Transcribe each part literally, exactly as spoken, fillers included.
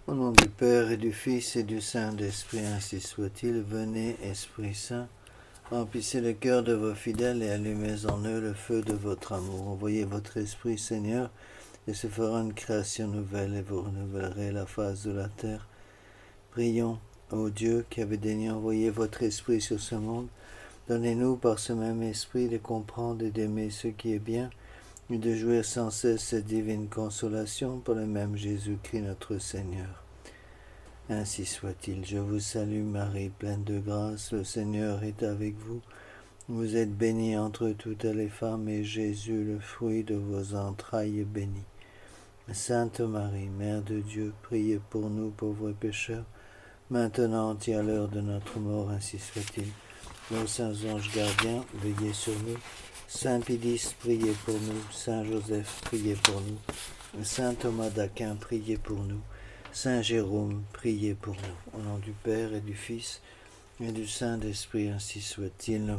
Au nom du Père et du Fils et du Saint-Esprit, ainsi soit-il. Venez, Esprit Saint, remplissez le cœur de vos fidèles et allumez en eux le feu de votre amour. Envoyez votre Esprit, Seigneur, et se fera une création nouvelle, et vous renouvellerez la face de la terre. Prions, ô Dieu, qui avez daigné envoyer votre Esprit sur ce monde, donnez-nous par ce même Esprit de comprendre et d'aimer ce qui est bien, et de jouir sans cesse cette divine consolation par le même Jésus-Christ notre Seigneur. Ainsi soit-il. Je vous salue Marie, pleine de grâce, le Seigneur est avec vous. Vous êtes bénie entre toutes les femmes, et Jésus, le fruit de vos entrailles, est béni. Sainte Marie, Mère de Dieu, priez pour nous pauvres pécheurs, maintenant et à l'heure de notre mort, ainsi soit-il. Nos saints anges gardiens, veillez sur nous. Saint Pédis, priez pour nous. Saint Joseph, priez pour nous. Saint Thomas d'Aquin, priez pour nous. Saint Jérôme, priez pour nous. Au nom du Père et du Fils et du Saint-Esprit, ainsi soit-il.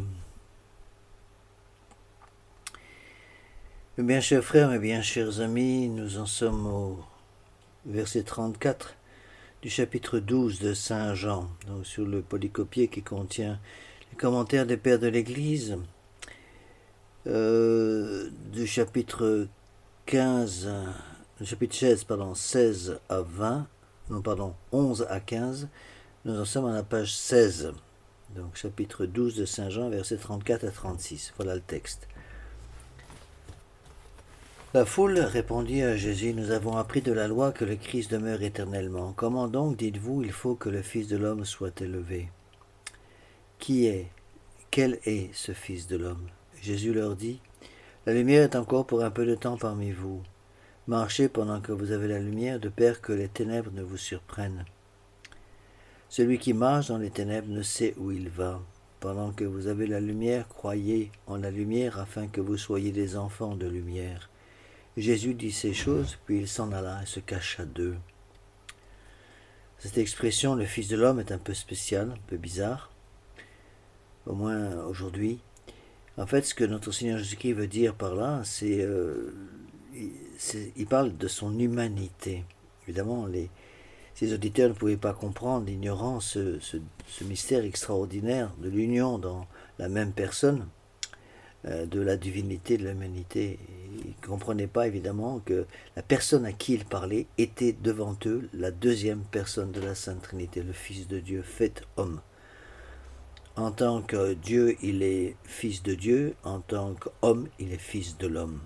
Bien chers frères et bien chers amis, nous en sommes au verset trente-quatre du chapitre douze de Saint Jean, donc sur le polycopier qui contient les commentaires des pères de l'Église, euh, du chapitre quinze, du chapitre seize, pardon, seize à vingt, non pardon, onze à quinze, nous en sommes à la page seize, donc chapitre douze de Saint Jean, versets trente-quatre à trente-six, voilà le texte. La foule répondit à Jésus, « Nous avons appris de la loi que le Christ demeure éternellement. Comment donc, dites-vous, il faut que le Fils de l'homme soit élevé? Qui est, quel est ce Fils de l'homme » Jésus leur dit, « La lumière est encore pour un peu de temps parmi vous. Marchez pendant que vous avez la lumière, de peur que les ténèbres ne vous surprennent. Celui qui marche dans les ténèbres ne sait où il va. Pendant que vous avez la lumière, croyez en la lumière afin que vous soyez des enfants de lumière. » Jésus dit ces choses, puis il s'en alla et se cacha d'eux. Cette expression, le Fils de l'homme, est un peu spéciale, un peu bizarre, au moins aujourd'hui. En fait, ce que notre Seigneur Jésus-Christ veut dire par là, c'est, euh, c'est il parle de son humanité. Évidemment, les, ces auditeurs ne pouvaient pas comprendre, ignorant ce, ce, ce mystère extraordinaire de l'union dans la même personne, de la divinité, de l'humanité. Ils ne comprenaient pas évidemment que la personne à qui il parlait était devant eux la deuxième personne de la Sainte Trinité, le Fils de Dieu fait homme. En tant que Dieu, il est Fils de Dieu, en tant qu'homme, il est Fils de l'homme.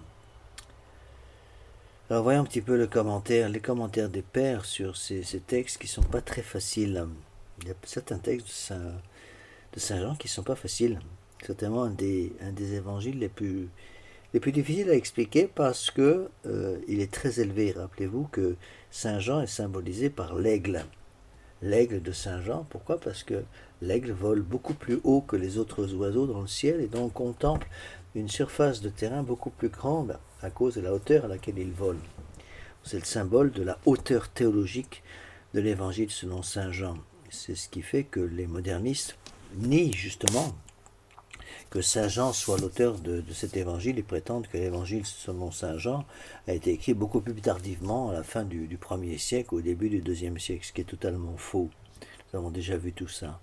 Alors voyons un petit peu le commentaire, les commentaires des pères sur ces, ces textes qui ne sont pas très faciles. Il y a certains textes de Saint, de Saint Jean qui ne sont pas faciles. Certainement un des, un des évangiles les plus, les plus difficiles à expliquer parce que euh, il est très élevé. Rappelez-vous que Saint Jean est symbolisé par l'aigle. L'aigle de Saint Jean, pourquoi? Parce que l'aigle vole beaucoup plus haut que les autres oiseaux dans le ciel et donc contemple une surface de terrain beaucoup plus grande à cause de la hauteur à laquelle il vole. C'est le symbole de la hauteur théologique de l'évangile selon Saint Jean. C'est ce qui fait que les modernistes nient justement que Saint Jean soit l'auteur de, de cet évangile et prétendent que l'évangile selon Saint Jean a été écrit beaucoup plus tardivement, à la fin du, du premier siècle, au début du deuxième siècle, ce qui est totalement faux. Nous avons déjà vu tout ça.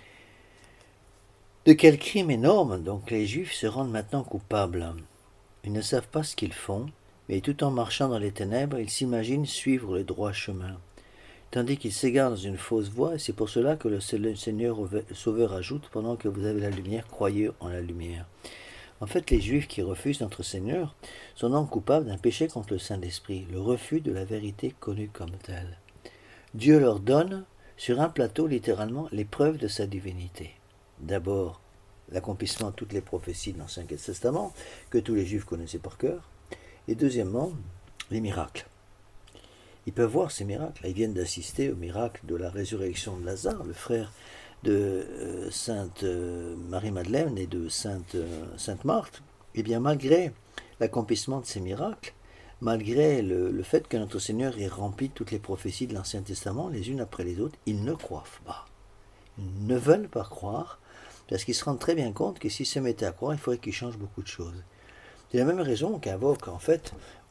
De quel crime énorme donc les Juifs se rendent maintenant coupables? Ils ne savent pas ce qu'ils font, mais tout en marchant dans les ténèbres, ils s'imaginent suivre le droit chemin, tandis qu'ils s'égarent dans une fausse voie, et c'est pour cela que le Seigneur le Sauveur ajoute, pendant que vous avez la lumière, croyez en la lumière. En fait, les Juifs qui refusent notre Seigneur sont donc coupables d'un péché contre le Saint-Esprit, le refus de la vérité connue comme telle. Dieu leur donne, sur un plateau, littéralement, les preuves de sa divinité. D'abord, l'accomplissement de toutes les prophéties de l'Ancien Testament, que tous les Juifs connaissaient par cœur, et deuxièmement, les miracles. Ils peuvent voir ces miracles. Ils viennent d'assister au miracle de la résurrection de Lazare, le frère de euh, Sainte euh, Marie-Madeleine et de Sainte, euh, Sainte Marthe. Et bien malgré l'accomplissement de ces miracles, malgré le, le fait que notre Seigneur ait rempli toutes les prophéties de l'Ancien Testament, les unes après les autres, ils ne croient pas. Ils ne veulent pas croire, parce qu'ils se rendent très bien compte que s'ils se mettaient à croire, il faudrait qu'ils changent beaucoup de choses. C'est la même raison qu'invoque en fait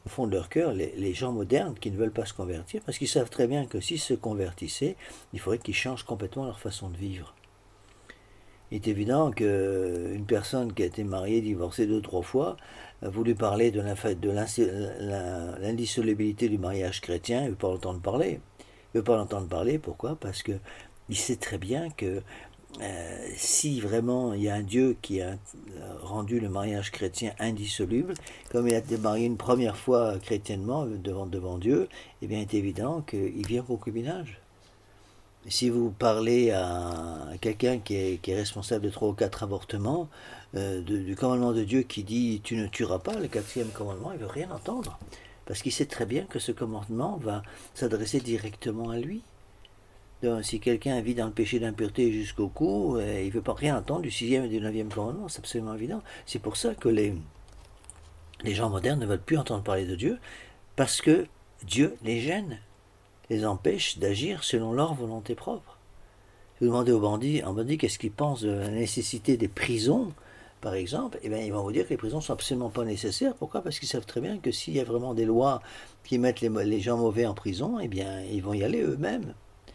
au fond de leur cœur, les, les gens modernes qui ne veulent pas se convertir, parce qu'ils savent très bien que s'ils se convertissaient, il faudrait qu'ils changent complètement leur façon de vivre. Il est évident qu'une personne qui a été mariée, divorcée deux, trois fois, a voulu parler de l'indissolubilité du mariage chrétien, il ne veut pas l'entendre parler. Il ne veut pas l'entendre parler, pourquoi? Parce qu'il sait très bien que euh, si vraiment il y a un Dieu qui a rendu le mariage chrétien indissoluble, comme il a été marié une première fois chrétiennement devant, devant Dieu, eh bien il est évident qu'il vient au concubinage. Si vous parlez à quelqu'un qui est, qui est responsable de trois ou quatre avortements, euh, de, du commandement de Dieu qui dit « tu ne tueras pas », le quatrième commandement, il ne veut rien entendre. Parce qu'il sait très bien que ce commandement va s'adresser directement à lui. Donc, si quelqu'un vit dans le péché d'impureté jusqu'au cou, euh, il ne veut pas rien entendre du sixième et du neuvième commandement, c'est absolument évident. C'est pour ça que les, les gens modernes ne veulent plus entendre parler de Dieu, parce que Dieu les gêne, les empêche d'agir selon leur volonté propre. Si vous demandez aux bandits, en bandit qu'est-ce qu'ils pensent de la nécessité des prisons, par exemple, eh bien, ils vont vous dire que les prisons ne sont absolument pas nécessaires. Pourquoi? Parce qu'ils savent très bien que s'il y a vraiment des lois qui mettent les, les gens mauvais en prison, eh bien, ils vont y aller eux-mêmes.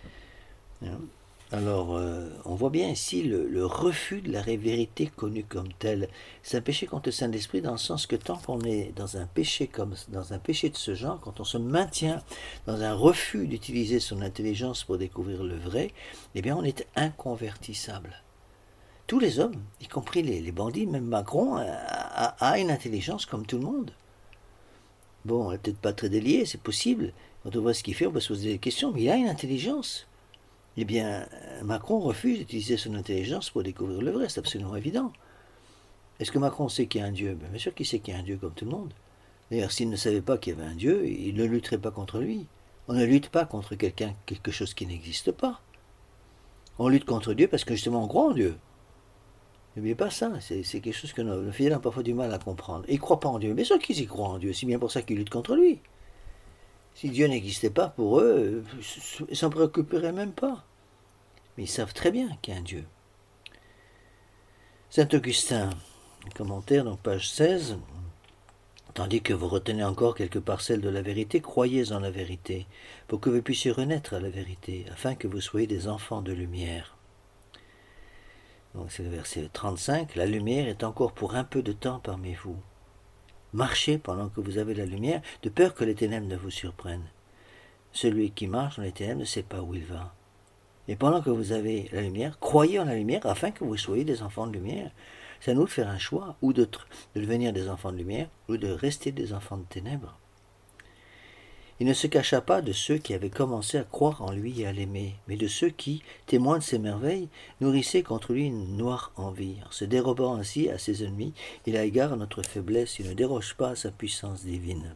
Alors, euh, on voit bien ici le, le refus de la vérité connue comme telle. C'est un péché contre le Saint-Esprit dans le sens que tant qu'on est dans un péché comme dans un péché de ce genre, quand on se maintient dans un refus d'utiliser son intelligence pour découvrir le vrai, eh bien on est inconvertissable. Tous les hommes, y compris les, les bandits, même Macron, a, a, a une intelligence comme tout le monde. Bon, elle n'est peut-être pas très déliée, c'est possible. Quand on voit ce qu'il fait, on peut se poser des questions, mais il a une intelligence. Eh bien, Macron refuse d'utiliser son intelligence pour découvrir le vrai, c'est absolument évident. Est-ce que Macron sait qu'il y a un Dieu? Bien sûr qu'il sait qu'il y a un Dieu comme tout le monde. D'ailleurs, s'il ne savait pas qu'il y avait un Dieu, il ne lutterait pas contre lui. On ne lutte pas contre quelqu'un, quelque chose qui n'existe pas. On lutte contre Dieu parce que justement on croit en Dieu. N'oubliez pas ça, c'est, c'est quelque chose que nos, nos fidèles ont parfois du mal à comprendre. Ils ne croient pas en Dieu, mais sûr qu'ils y croient en Dieu, c'est bien pour ça qu'ils luttent contre lui. Si Dieu n'existait pas pour eux, ils ne s'en préoccuperaient même pas. Mais ils savent très bien qu'il y a un Dieu. Saint Augustin, commentaire, donc page seize, tandis que vous retenez encore quelques parcelles de la vérité, croyez en la vérité, pour que vous puissiez renaître à la vérité, afin que vous soyez des enfants de lumière. Donc c'est le verset trente-cinq, la lumière est encore pour un peu de temps parmi vous. Marchez pendant que vous avez la lumière, de peur que les ténèbres ne vous surprennent. Celui qui marche dans les ténèbres ne sait pas où il va. Et pendant que vous avez la lumière, croyez en la lumière afin que vous soyez des enfants de lumière. C'est à nous de faire un choix, ou de, de devenir des enfants de lumière, ou de rester des enfants de ténèbres. Il ne se cacha pas de ceux qui avaient commencé à croire en lui et à l'aimer, mais de ceux qui, témoins de ses merveilles, nourrissaient contre lui une noire envie. En se dérobant ainsi à ses ennemis, il a égard à notre faiblesse, il ne déroge pas à sa puissance divine.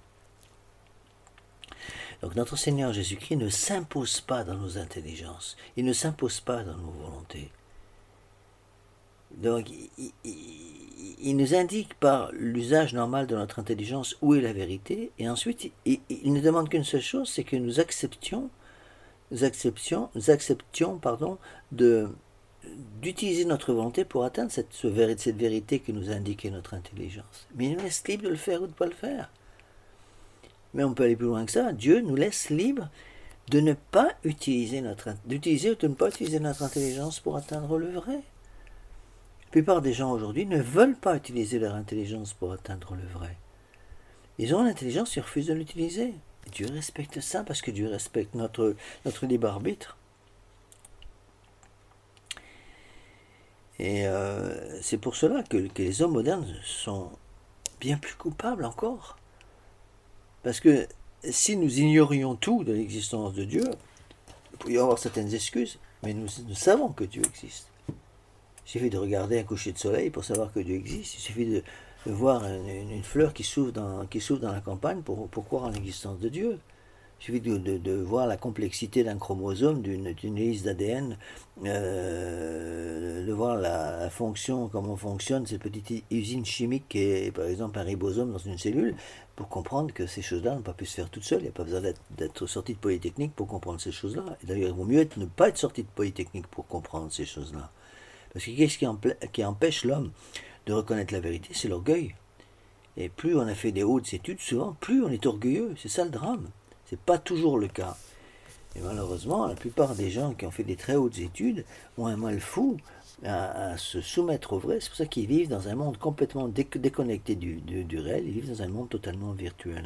Donc notre Seigneur Jésus-Christ ne s'impose pas dans nos intelligences, il ne s'impose pas dans nos volontés. Donc il, il, il nous indique par l'usage normal de notre intelligence où est la vérité, et ensuite il, il ne demande qu'une seule chose, c'est que nous acceptions, nous acceptions, nous acceptions pardon, de, d'utiliser notre volonté pour atteindre cette, cette vérité que nous a indiqué notre intelligence. Mais il nous laisse libre de le faire ou de ne pas le faire. Mais on peut aller plus loin que ça. Dieu nous laisse libre de ne pas utiliser notre, d'utiliser ou de ne pas utiliser notre intelligence pour atteindre le vrai. La plupart des gens aujourd'hui ne veulent pas utiliser leur intelligence pour atteindre le vrai. Ils ont l'intelligence, ils refusent de l'utiliser. Et Dieu respecte ça parce que Dieu respecte notre, notre libre arbitre. Et euh, c'est pour cela que, que les hommes modernes sont bien plus coupables encore. Parce que si nous ignorions tout de l'existence de Dieu, il pourrait y avoir certaines excuses, mais nous, nous savons que Dieu existe. Il suffit de regarder un coucher de soleil pour savoir que Dieu existe. Il suffit de, de voir une, une, une fleur qui s'ouvre dans, qui s'ouvre dans la campagne pour, pour croire en l'existence de Dieu. Il suffit de, de, de voir la complexité d'un chromosome, d'une, d'une hélice d'A D N, euh, de voir la, la fonction, comment fonctionne cette petite usine chimique qui est par exemple un ribosome dans une cellule, pour comprendre que ces choses-là n'ont pas pu se faire toutes seules. Il n'y a pas besoin d'être, d'être sorti de Polytechnique pour comprendre ces choses-là. Et d'ailleurs, il vaut mieux être, ne pas être sorti de Polytechnique pour comprendre ces choses-là. Parce que qu'est-ce qui, empê- qui empêche l'homme de reconnaître la vérité? C'est l'orgueil. Et plus on a fait des hautes études, souvent, plus on est orgueilleux. C'est ça le drame. Ce n'est pas toujours le cas. Et malheureusement, la plupart des gens qui ont fait des très hautes études ont un mal fou à, à se soumettre au vrai. C'est pour ça qu'ils vivent dans un monde complètement déconnecté du, du, du réel. Ils vivent dans un monde totalement virtuel.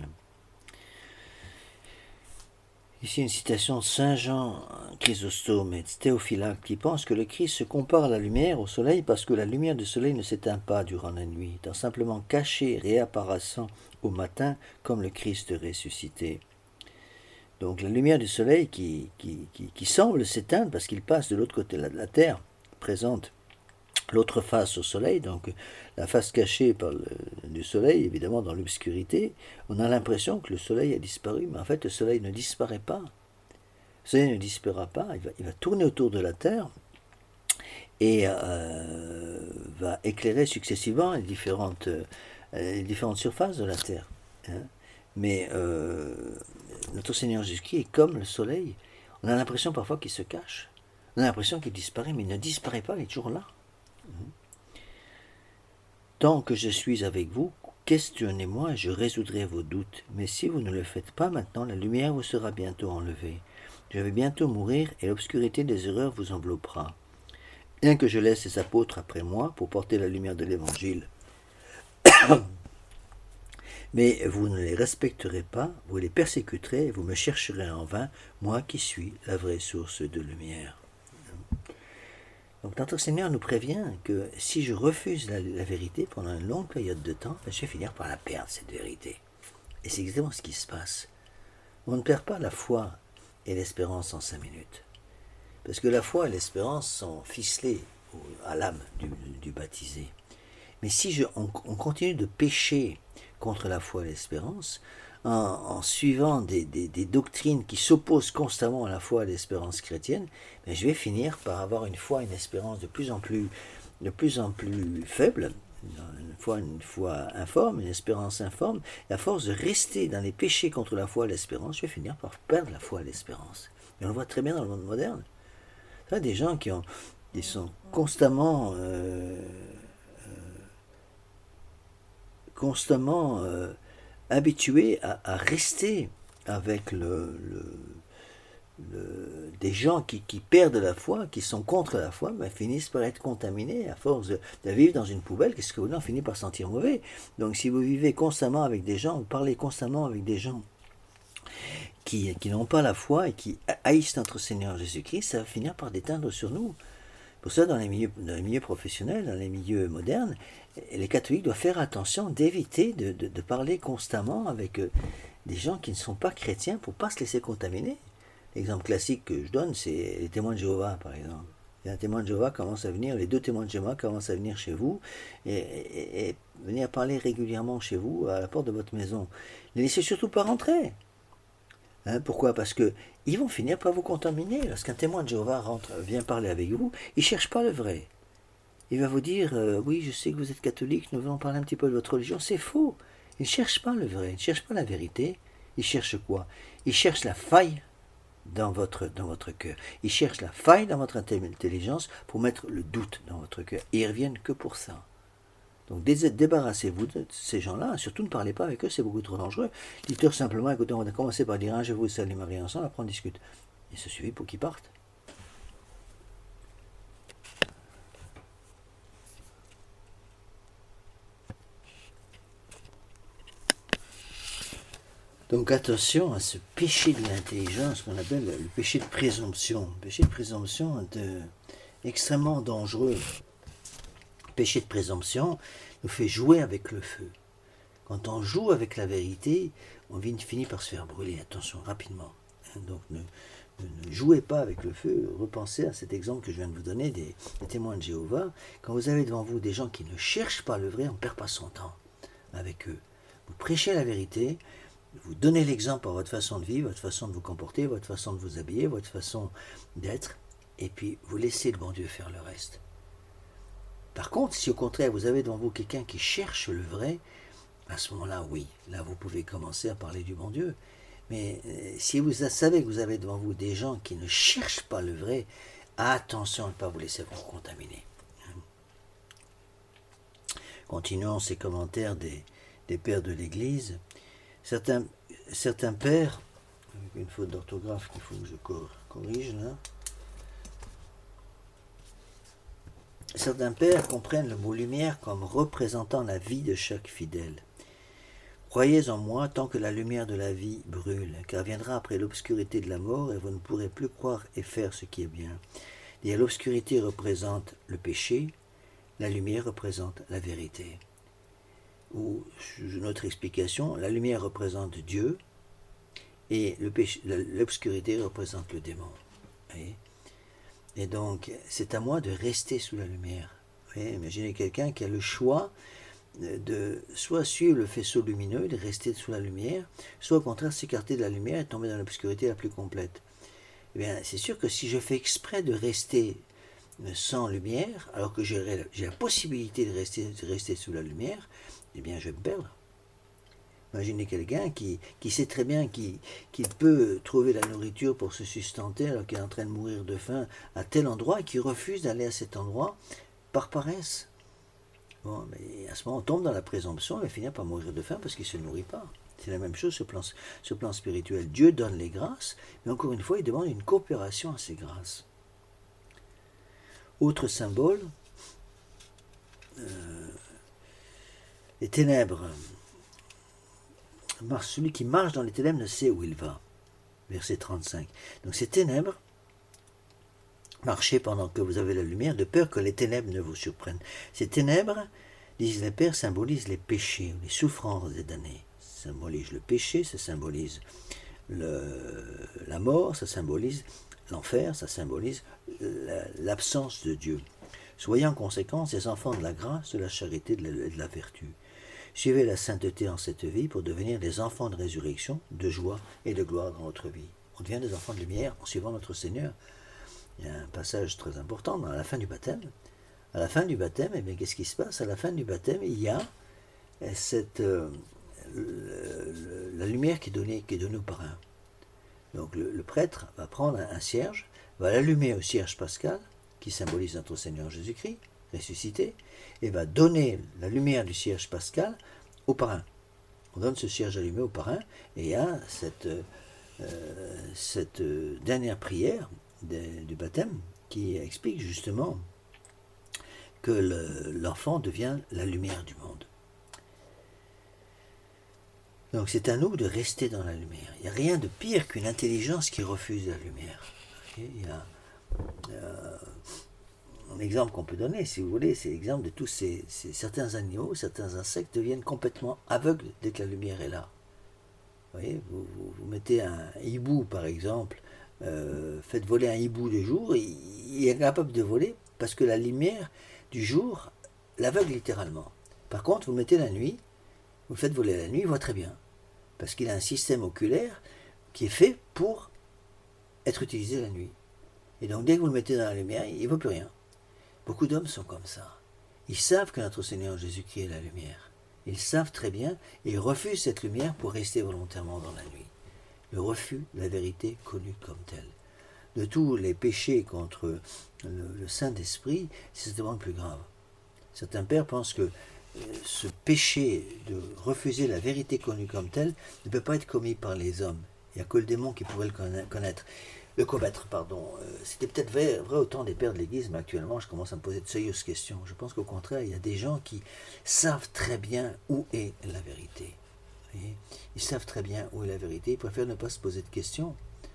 Ici une citation de Saint Jean Chrysostome et Théophylacte qui pense que le Christ se compare à la lumière, au soleil, parce que la lumière du soleil ne s'éteint pas durant la nuit, étant simplement cachée, réapparaissant au matin comme le Christ ressuscité. Donc la lumière du soleil qui, qui, qui, qui semble s'éteindre parce qu'il passe de l'autre côté de la terre, présente l'autre face au soleil, donc la face cachée par le, du soleil, évidemment dans l'obscurité, on a l'impression que le soleil a disparu, mais en fait le soleil ne disparaît pas. Le soleil ne disparaîtra pas, il va, il va tourner autour de la Terre et euh, va éclairer successivement les différentes, euh, les différentes surfaces de la Terre. Hein. Mais euh, notre Seigneur Jésus-Christ est comme le soleil. On a l'impression parfois qu'il se cache. On a l'impression qu'il disparaît, mais il ne disparaît pas, il est toujours là. Tant que je suis avec vous, questionnez-moi et je résoudrai vos doutes. Mais si vous ne le faites pas maintenant, la lumière vous sera bientôt enlevée. Je vais bientôt mourir et l'obscurité des erreurs vous enveloppera. Bien que je laisse les apôtres après moi pour porter la lumière de l'Évangile. Mais vous ne les respecterez pas, vous les persécuterez et vous me chercherez en vain, moi qui suis la vraie source de lumière. Donc notre Seigneur nous prévient que si je refuse la, la vérité pendant une longue période de temps, je vais finir par la perdre, cette vérité. Et c'est exactement ce qui se passe. On ne perd pas la foi et l'espérance en cinq minutes. Parce que la foi et l'espérance sont ficelées à l'âme du, du baptisé. Mais si je, on, on continue de pécher contre la foi et l'espérance, en, en suivant des, des, des doctrines qui s'opposent constamment à la foi et à l'espérance chrétienne, ben je vais finir par avoir une foi et une espérance de plus en plus, de plus, en plus faible, une foi, une foi informe, une espérance informe, et à force de rester dans les péchés contre la foi et l'espérance, je vais finir par perdre la foi et l'espérance. Et on le voit très bien dans le monde moderne. Il y a des gens qui, ont, qui sont constamment... Euh, constamment euh, habitués à, à rester avec le, le, le, des gens qui, qui perdent la foi, qui sont contre la foi, ben, finissent par être contaminés à force de, de vivre dans une poubelle. Qu'est-ce que vous en finissez par sentir mauvais. Donc si vous vivez constamment avec des gens, vous parlez constamment avec des gens qui, qui n'ont pas la foi et qui haïssent notre Seigneur Jésus-Christ, ça va finir par déteindre sur nous. Pour ça, dans les milieux, dans les milieux professionnels, dans les milieux modernes, les catholiques doivent faire attention d'éviter de, de, de parler constamment avec euh, des gens qui ne sont pas chrétiens pour ne pas se laisser contaminer. L'exemple classique que je donne, c'est les témoins de Jéhovah, par exemple. Et un témoin de Jéhovah commence à venir, les deux témoins de Jéhovah commencent à venir chez vous et, et, et venir parler régulièrement chez vous, à la porte de votre maison. Ne laissez surtout pas rentrer. Hein, pourquoi? Parce que ils vont finir par vous contaminer. Lorsqu'un témoin de Jéhovah rentre, vient parler avec vous, il ne cherche pas le vrai. Il va vous dire, euh, oui, je sais que vous êtes catholique, nous allons parler un petit peu de votre religion. C'est faux. Il ne cherche pas le vrai, il ne cherche pas la vérité. Il cherche quoi? Il cherche la faille dans votre, dans votre cœur. Il cherche la faille dans votre intelligence pour mettre le doute dans votre cœur. Et ils reviennent que pour ça. Donc débarrassez-vous de ces gens-là, surtout ne parlez pas avec eux, c'est beaucoup trop dangereux. Dites-leur simplement, écoutez, on va commencer par dire un je vous salue Marie ensemble, après on discute. Et ça suffit pour qu'ils partent. Donc attention à ce péché de l'intelligence qu'on appelle le péché de présomption. Le péché de présomption est euh, extrêmement dangereux. Le péché de présomption nous fait jouer avec le feu. Quand on joue avec la vérité, on finit par se faire brûler. Attention, rapidement. Donc ne, ne, ne jouez pas avec le feu. Repensez à cet exemple que je viens de vous donner des, des témoins de Jéhovah. Quand vous avez devant vous des gens qui ne cherchent pas le vrai, on ne perd pas son temps avec eux. Vous prêchez la vérité, vous donnez l'exemple par votre façon de vivre, votre façon de vous comporter, votre façon de vous habiller, votre façon d'être, et puis vous laissez le bon Dieu faire le reste. Par contre, si au contraire vous avez devant vous quelqu'un qui cherche le vrai, à ce moment-là, oui, là vous pouvez commencer à parler du bon Dieu. Mais euh, si vous savez que vous avez devant vous des gens qui ne cherchent pas le vrai, attention à ne pas vous laisser vous contaminer. Continuons ces commentaires des, des pères de l'Église, certains, certains pères, avec une faute d'orthographe qu'il faut que je corrige là, certains pères comprennent le mot lumière comme représentant la vie de chaque fidèle. Croyez en moi tant que la lumière de la vie brûle, car viendra après l'obscurité de la mort et vous ne pourrez plus croire et faire ce qui est bien. Et l'obscurité représente le péché, la lumière représente la vérité. Ou, une autre explication, la lumière représente Dieu et l'obscurité représente le démon. Voyez? Et donc, c'est à moi de rester sous la lumière. Voyez? Imaginez quelqu'un qui a le choix de soit suivre le faisceau lumineux, de rester sous la lumière, soit au contraire s'écarter de la lumière et tomber dans l'obscurité la plus complète. Eh bien, c'est sûr que si je fais exprès de rester sans lumière, alors que j'ai la possibilité de rester, de rester sous la lumière, eh bien, je vais me perdre. Imaginez quelqu'un qui, qui sait très bien qu'il qu'il peut trouver la nourriture pour se sustenter alors qu'il est en train de mourir de faim à tel endroit et qui refuse d'aller à cet endroit par paresse. Bon, mais à ce moment, on tombe dans la présomption et va finir par mourir de faim parce qu'il ne se nourrit pas. C'est la même chose sur le plan, sur le plan spirituel. Dieu donne les grâces, mais encore une fois, il demande une coopération à ces grâces. Autre symbole, euh, les ténèbres. Celui qui marche dans les ténèbres ne sait où il va. Verset trente-cinq. Donc ces ténèbres, marchez pendant que vous avez la lumière, de peur que les ténèbres ne vous surprennent. Ces ténèbres, disent les pères, symbolisent les péchés, les souffrances des damnés. Ça symbolise le péché, ça symbolise le, la mort, ça symbolise l'enfer, ça symbolise l'absence de Dieu. Soyez en conséquence des enfants de la grâce, de la charité et de, de la vertu. Suivez la sainteté en cette vie pour devenir des enfants de résurrection, de joie et de gloire dans votre vie. On devient des enfants de lumière en suivant notre Seigneur. Il y a un passage très important à la fin du baptême. À la fin du baptême, eh bien, qu'est-ce qui se passe? À la fin du baptême, il y a cette, euh, le, la lumière qui est donnée, qui est donnée au parrain. Donc le, le prêtre va prendre un, un cierge, va l'allumer au cierge pascal, qui symbolise notre Seigneur Jésus-Christ, ressuscité, et va donner la lumière du cierge pascal au parrain. On donne ce cierge allumé au parrain, et il y a cette, euh, cette dernière prière de, du baptême qui explique justement que l'enfant devient la lumière du monde. Donc c'est à nous de rester dans la lumière. Il n'y a rien de pire qu'une intelligence qui refuse la lumière. Il y a euh, un exemple qu'on peut donner, si vous voulez, c'est l'exemple de tous ces, ces certains animaux, certains insectes deviennent complètement aveugles dès que la lumière est là. Vous voyez, vous, vous, vous mettez un hibou par exemple, euh, faites voler un hibou de jour, il, il est capable de voler parce que la lumière du jour l'aveugle littéralement. Par contre, vous le mettez la nuit, vous le faites voler la nuit, il voit très bien. Parce qu'il a un système oculaire qui est fait pour être utilisé la nuit. Et donc, dès que vous le mettez dans la lumière, il ne voit plus rien. Beaucoup d'hommes sont comme ça. Ils savent que notre Seigneur Jésus-Christ est la lumière. Ils savent très bien et ils refusent cette lumière pour rester volontairement dans la nuit. Le refus de la vérité connue comme telle. De tous les péchés contre le, le Saint-Esprit, c'est certainement le plus grave. Certains pères pensent que ce péché de refuser la vérité connue comme telle ne peut pas être commis par les hommes. Il n'y a que le démon qui pourrait le connaître. Le commettre, pardon. C'était peut-être vrai, vrai au temps des pères de l'Église, mais actuellement, je commence à me poser de sérieuses questions. Je pense qu'au contraire, il y a des gens qui savent très bien où est la vérité. Vous voyez ? Ils savent très bien où est la vérité. Ils préfèrent ne pas se poser de questions.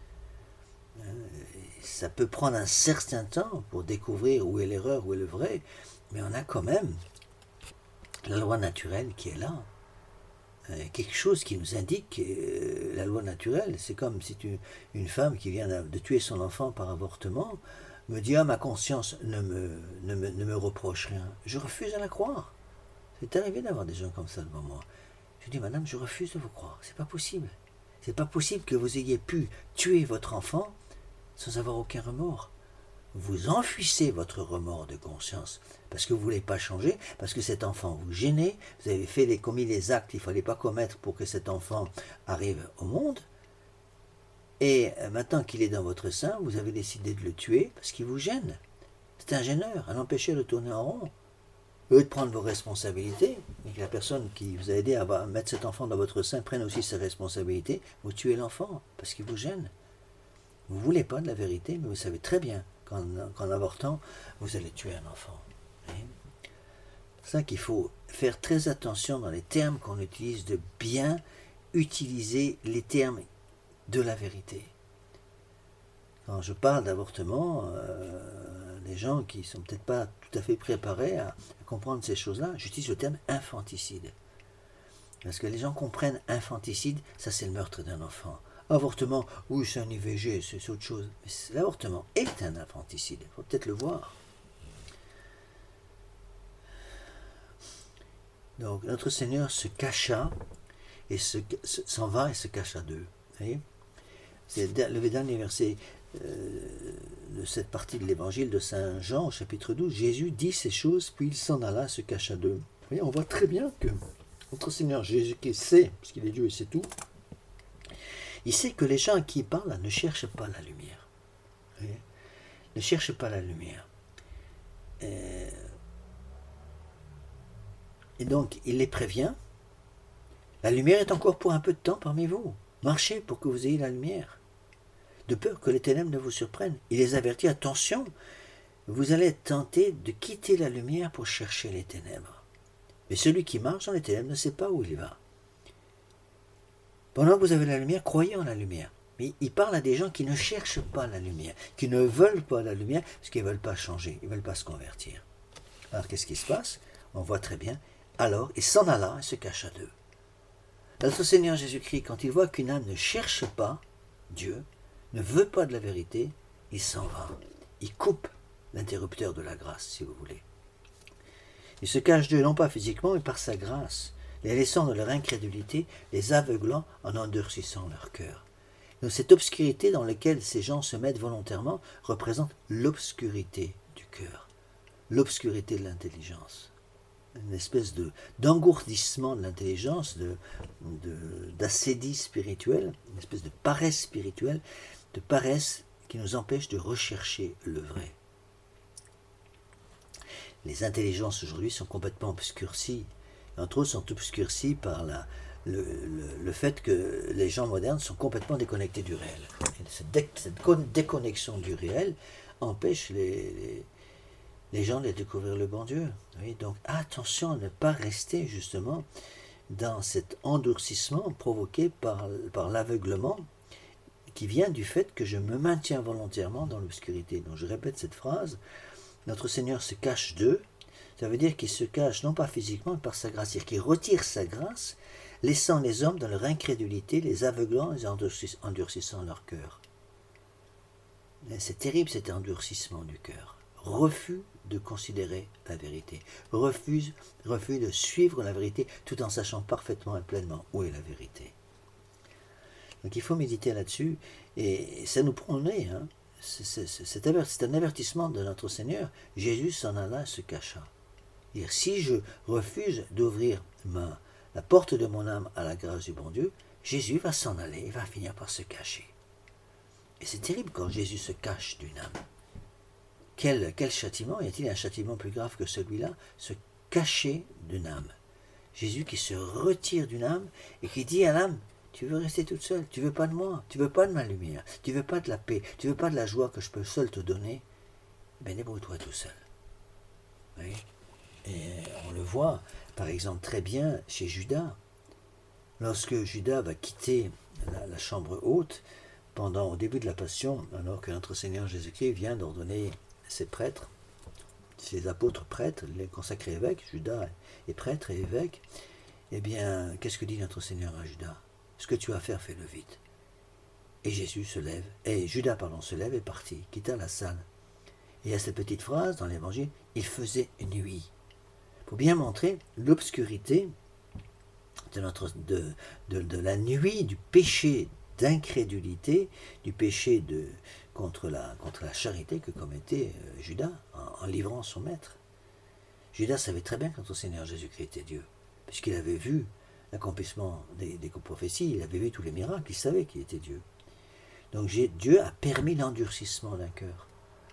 Ça peut prendre un certain temps pour découvrir où est l'erreur, où est le vrai, mais on a quand même la loi naturelle qui est là. Quelque chose qui nous indique euh, la loi naturelle. C'est comme si tu, une femme qui vient de tuer son enfant par avortement me dit « Ah, ma conscience ne me, ne, me, ne me reproche rien. » Je refuse à la croire. C'est arrivé d'avoir des gens comme ça devant moi. Je dis « Madame, je refuse de vous croire. C'est pas possible. C'est pas possible que vous ayez pu tuer votre enfant sans avoir aucun remords. Vous enfuissez votre remords de conscience parce que vous ne voulez pas changer, parce que cet enfant vous gênait, vous avez fait les, commis les actes qu'il ne fallait pas commettre pour que cet enfant arrive au monde, et maintenant qu'il est dans votre sein, vous avez décidé de le tuer parce qu'il vous gêne. C'est un gêneur, un empêcheur de tourner en rond. au lieu de prendre vos responsabilités, et que la personne qui vous a aidé à mettre cet enfant dans votre sein prenne aussi ses responsabilités, vous tuez l'enfant, parce qu'il vous gêne. Vous ne voulez pas de la vérité, mais vous savez très bien qu'en, qu'en avortant, vous allez tuer un enfant. C'est pour ça qu'il faut faire très attention dans les termes qu'on utilise, de bien utiliser les termes de la vérité. Quand je parle d'avortement, euh, les gens qui ne sont peut-être pas tout à fait préparés à, à comprendre ces choses-là, j'utilise le terme infanticide. Parce que les gens comprennent infanticide, ça c'est le meurtre d'un enfant. Avortement, oui c'est un I V G, c'est autre chose. Mais l'avortement est un infanticide, il faut peut-être le voir. Donc notre Seigneur se cacha, et se, s'en va et se cacha d'eux. Voyez, c'est le dernier verset euh, de cette partie de l'évangile de Saint Jean, au chapitre douze. Jésus dit ces choses, puis il s'en alla, se cacha d'eux. Vous voyez, on voit très bien que notre Seigneur Jésus-Christ sait, parce qu'il est Dieu et c'est tout, il sait que les gens à qui il parle ne cherchent pas la lumière. Vous voyez, ne cherchent pas la lumière. Et, et donc, il les prévient. La lumière est encore pour un peu de temps parmi vous. Marchez pour que vous ayez la lumière. De peur que les ténèbres ne vous surprennent. Il les avertit, attention, vous allez être tentés de quitter la lumière pour chercher les ténèbres. Mais celui qui marche dans les ténèbres ne sait pas où il va. Pendant que vous avez la lumière, croyez en la lumière. Mais il parle à des gens qui ne cherchent pas la lumière, qui ne veulent pas la lumière, parce qu'ils ne veulent pas changer, ils ne veulent pas se convertir. Alors qu'est-ce qui se passe? On voit très bien. Alors, il s'en alla et se cacha d'eux. Notre Seigneur Jésus-Christ, quand il voit qu'une âme ne cherche pas Dieu, ne veut pas de la vérité, il s'en va. Il coupe l'interrupteur de la grâce, si vous voulez. Il se cache d'eux, non pas physiquement, mais par sa grâce, les laissant dans leur incrédulité, les aveuglant en endurcissant leur cœur. Donc cette obscurité dans laquelle ces gens se mettent volontairement représente l'obscurité du cœur, l'obscurité de l'intelligence. Une espèce de, d'engourdissement de l'intelligence, de, de, d'assédie spirituelle, une espèce de paresse spirituelle, de paresse qui nous empêche de rechercher le vrai. Les intelligences aujourd'hui sont complètement obscurcies, entre autres sont obscurcies par la, le, le, le fait que les gens modernes sont complètement déconnectés du réel. Et cette, dé, cette déconnexion du réel empêche les... les les gens de découvrir le bon Dieu. Oui, donc attention à ne pas rester justement dans cet endurcissement provoqué par, par l'aveuglement qui vient du fait que je me maintiens volontairement dans l'obscurité. Donc je répète cette phrase, notre Seigneur se cache d'eux, ça veut dire qu'il se cache non pas physiquement mais par sa grâce, c'est-à-dire qu'il retire sa grâce, laissant les hommes dans leur incrédulité, les aveuglant et endurcissant leur cœur. C'est terrible cet endurcissement du cœur. Refus de considérer la vérité, refuse, refus de suivre la vérité tout en sachant parfaitement et pleinement où est la vérité. Donc il faut méditer là-dessus et ça nous prend au nez. Hein. C'est, c'est, c'est, c'est un avertissement de notre Seigneur. Jésus s'en alla, se cacha. Et si je refuse d'ouvrir ma, la porte de mon âme à la grâce du bon Dieu, Jésus va s'en aller et va finir par se cacher. Et c'est terrible quand Jésus se cache d'une âme. Quel, quel châtiment, y a-t-il un châtiment plus grave que celui-là? Se cacher d'une âme. Jésus qui se retire d'une âme et qui dit à l'âme, tu veux rester toute seule, tu veux pas de moi, tu veux pas de ma lumière, tu veux pas de la paix, tu veux pas de la joie que je peux seul te donner, ben débrouille-toi tout seul. Oui. Et on le voit, par exemple, très bien chez Judas. Lorsque Judas va quitter la, la chambre haute, pendant au début de la Passion, alors que notre Seigneur Jésus-Christ vient d'ordonner ses prêtres, ses apôtres prêtres, les consacrés évêques, Judas est prêtre et évêque, eh bien, qu'est-ce que dit notre Seigneur à Judas? Ce que tu as à faire, fais-le vite. Et Jésus se lève, et Judas, pardon, se lève et partit, quitta la salle. Et il y a cette petite phrase dans l'Évangile, il faisait nuit. Pour bien montrer l'obscurité de, notre, de, de, de la nuit, du péché d'incrédulité, du péché de, contre, la, contre la charité que commettait euh, Judas en, en livrant son maître. Judas savait très bien que notre Seigneur Jésus-Christ était Dieu, puisqu'il avait vu l'accomplissement des, des prophéties, il avait vu tous les miracles, il savait qu'il était Dieu. Donc Dieu a permis l'endurcissement d'un cœur.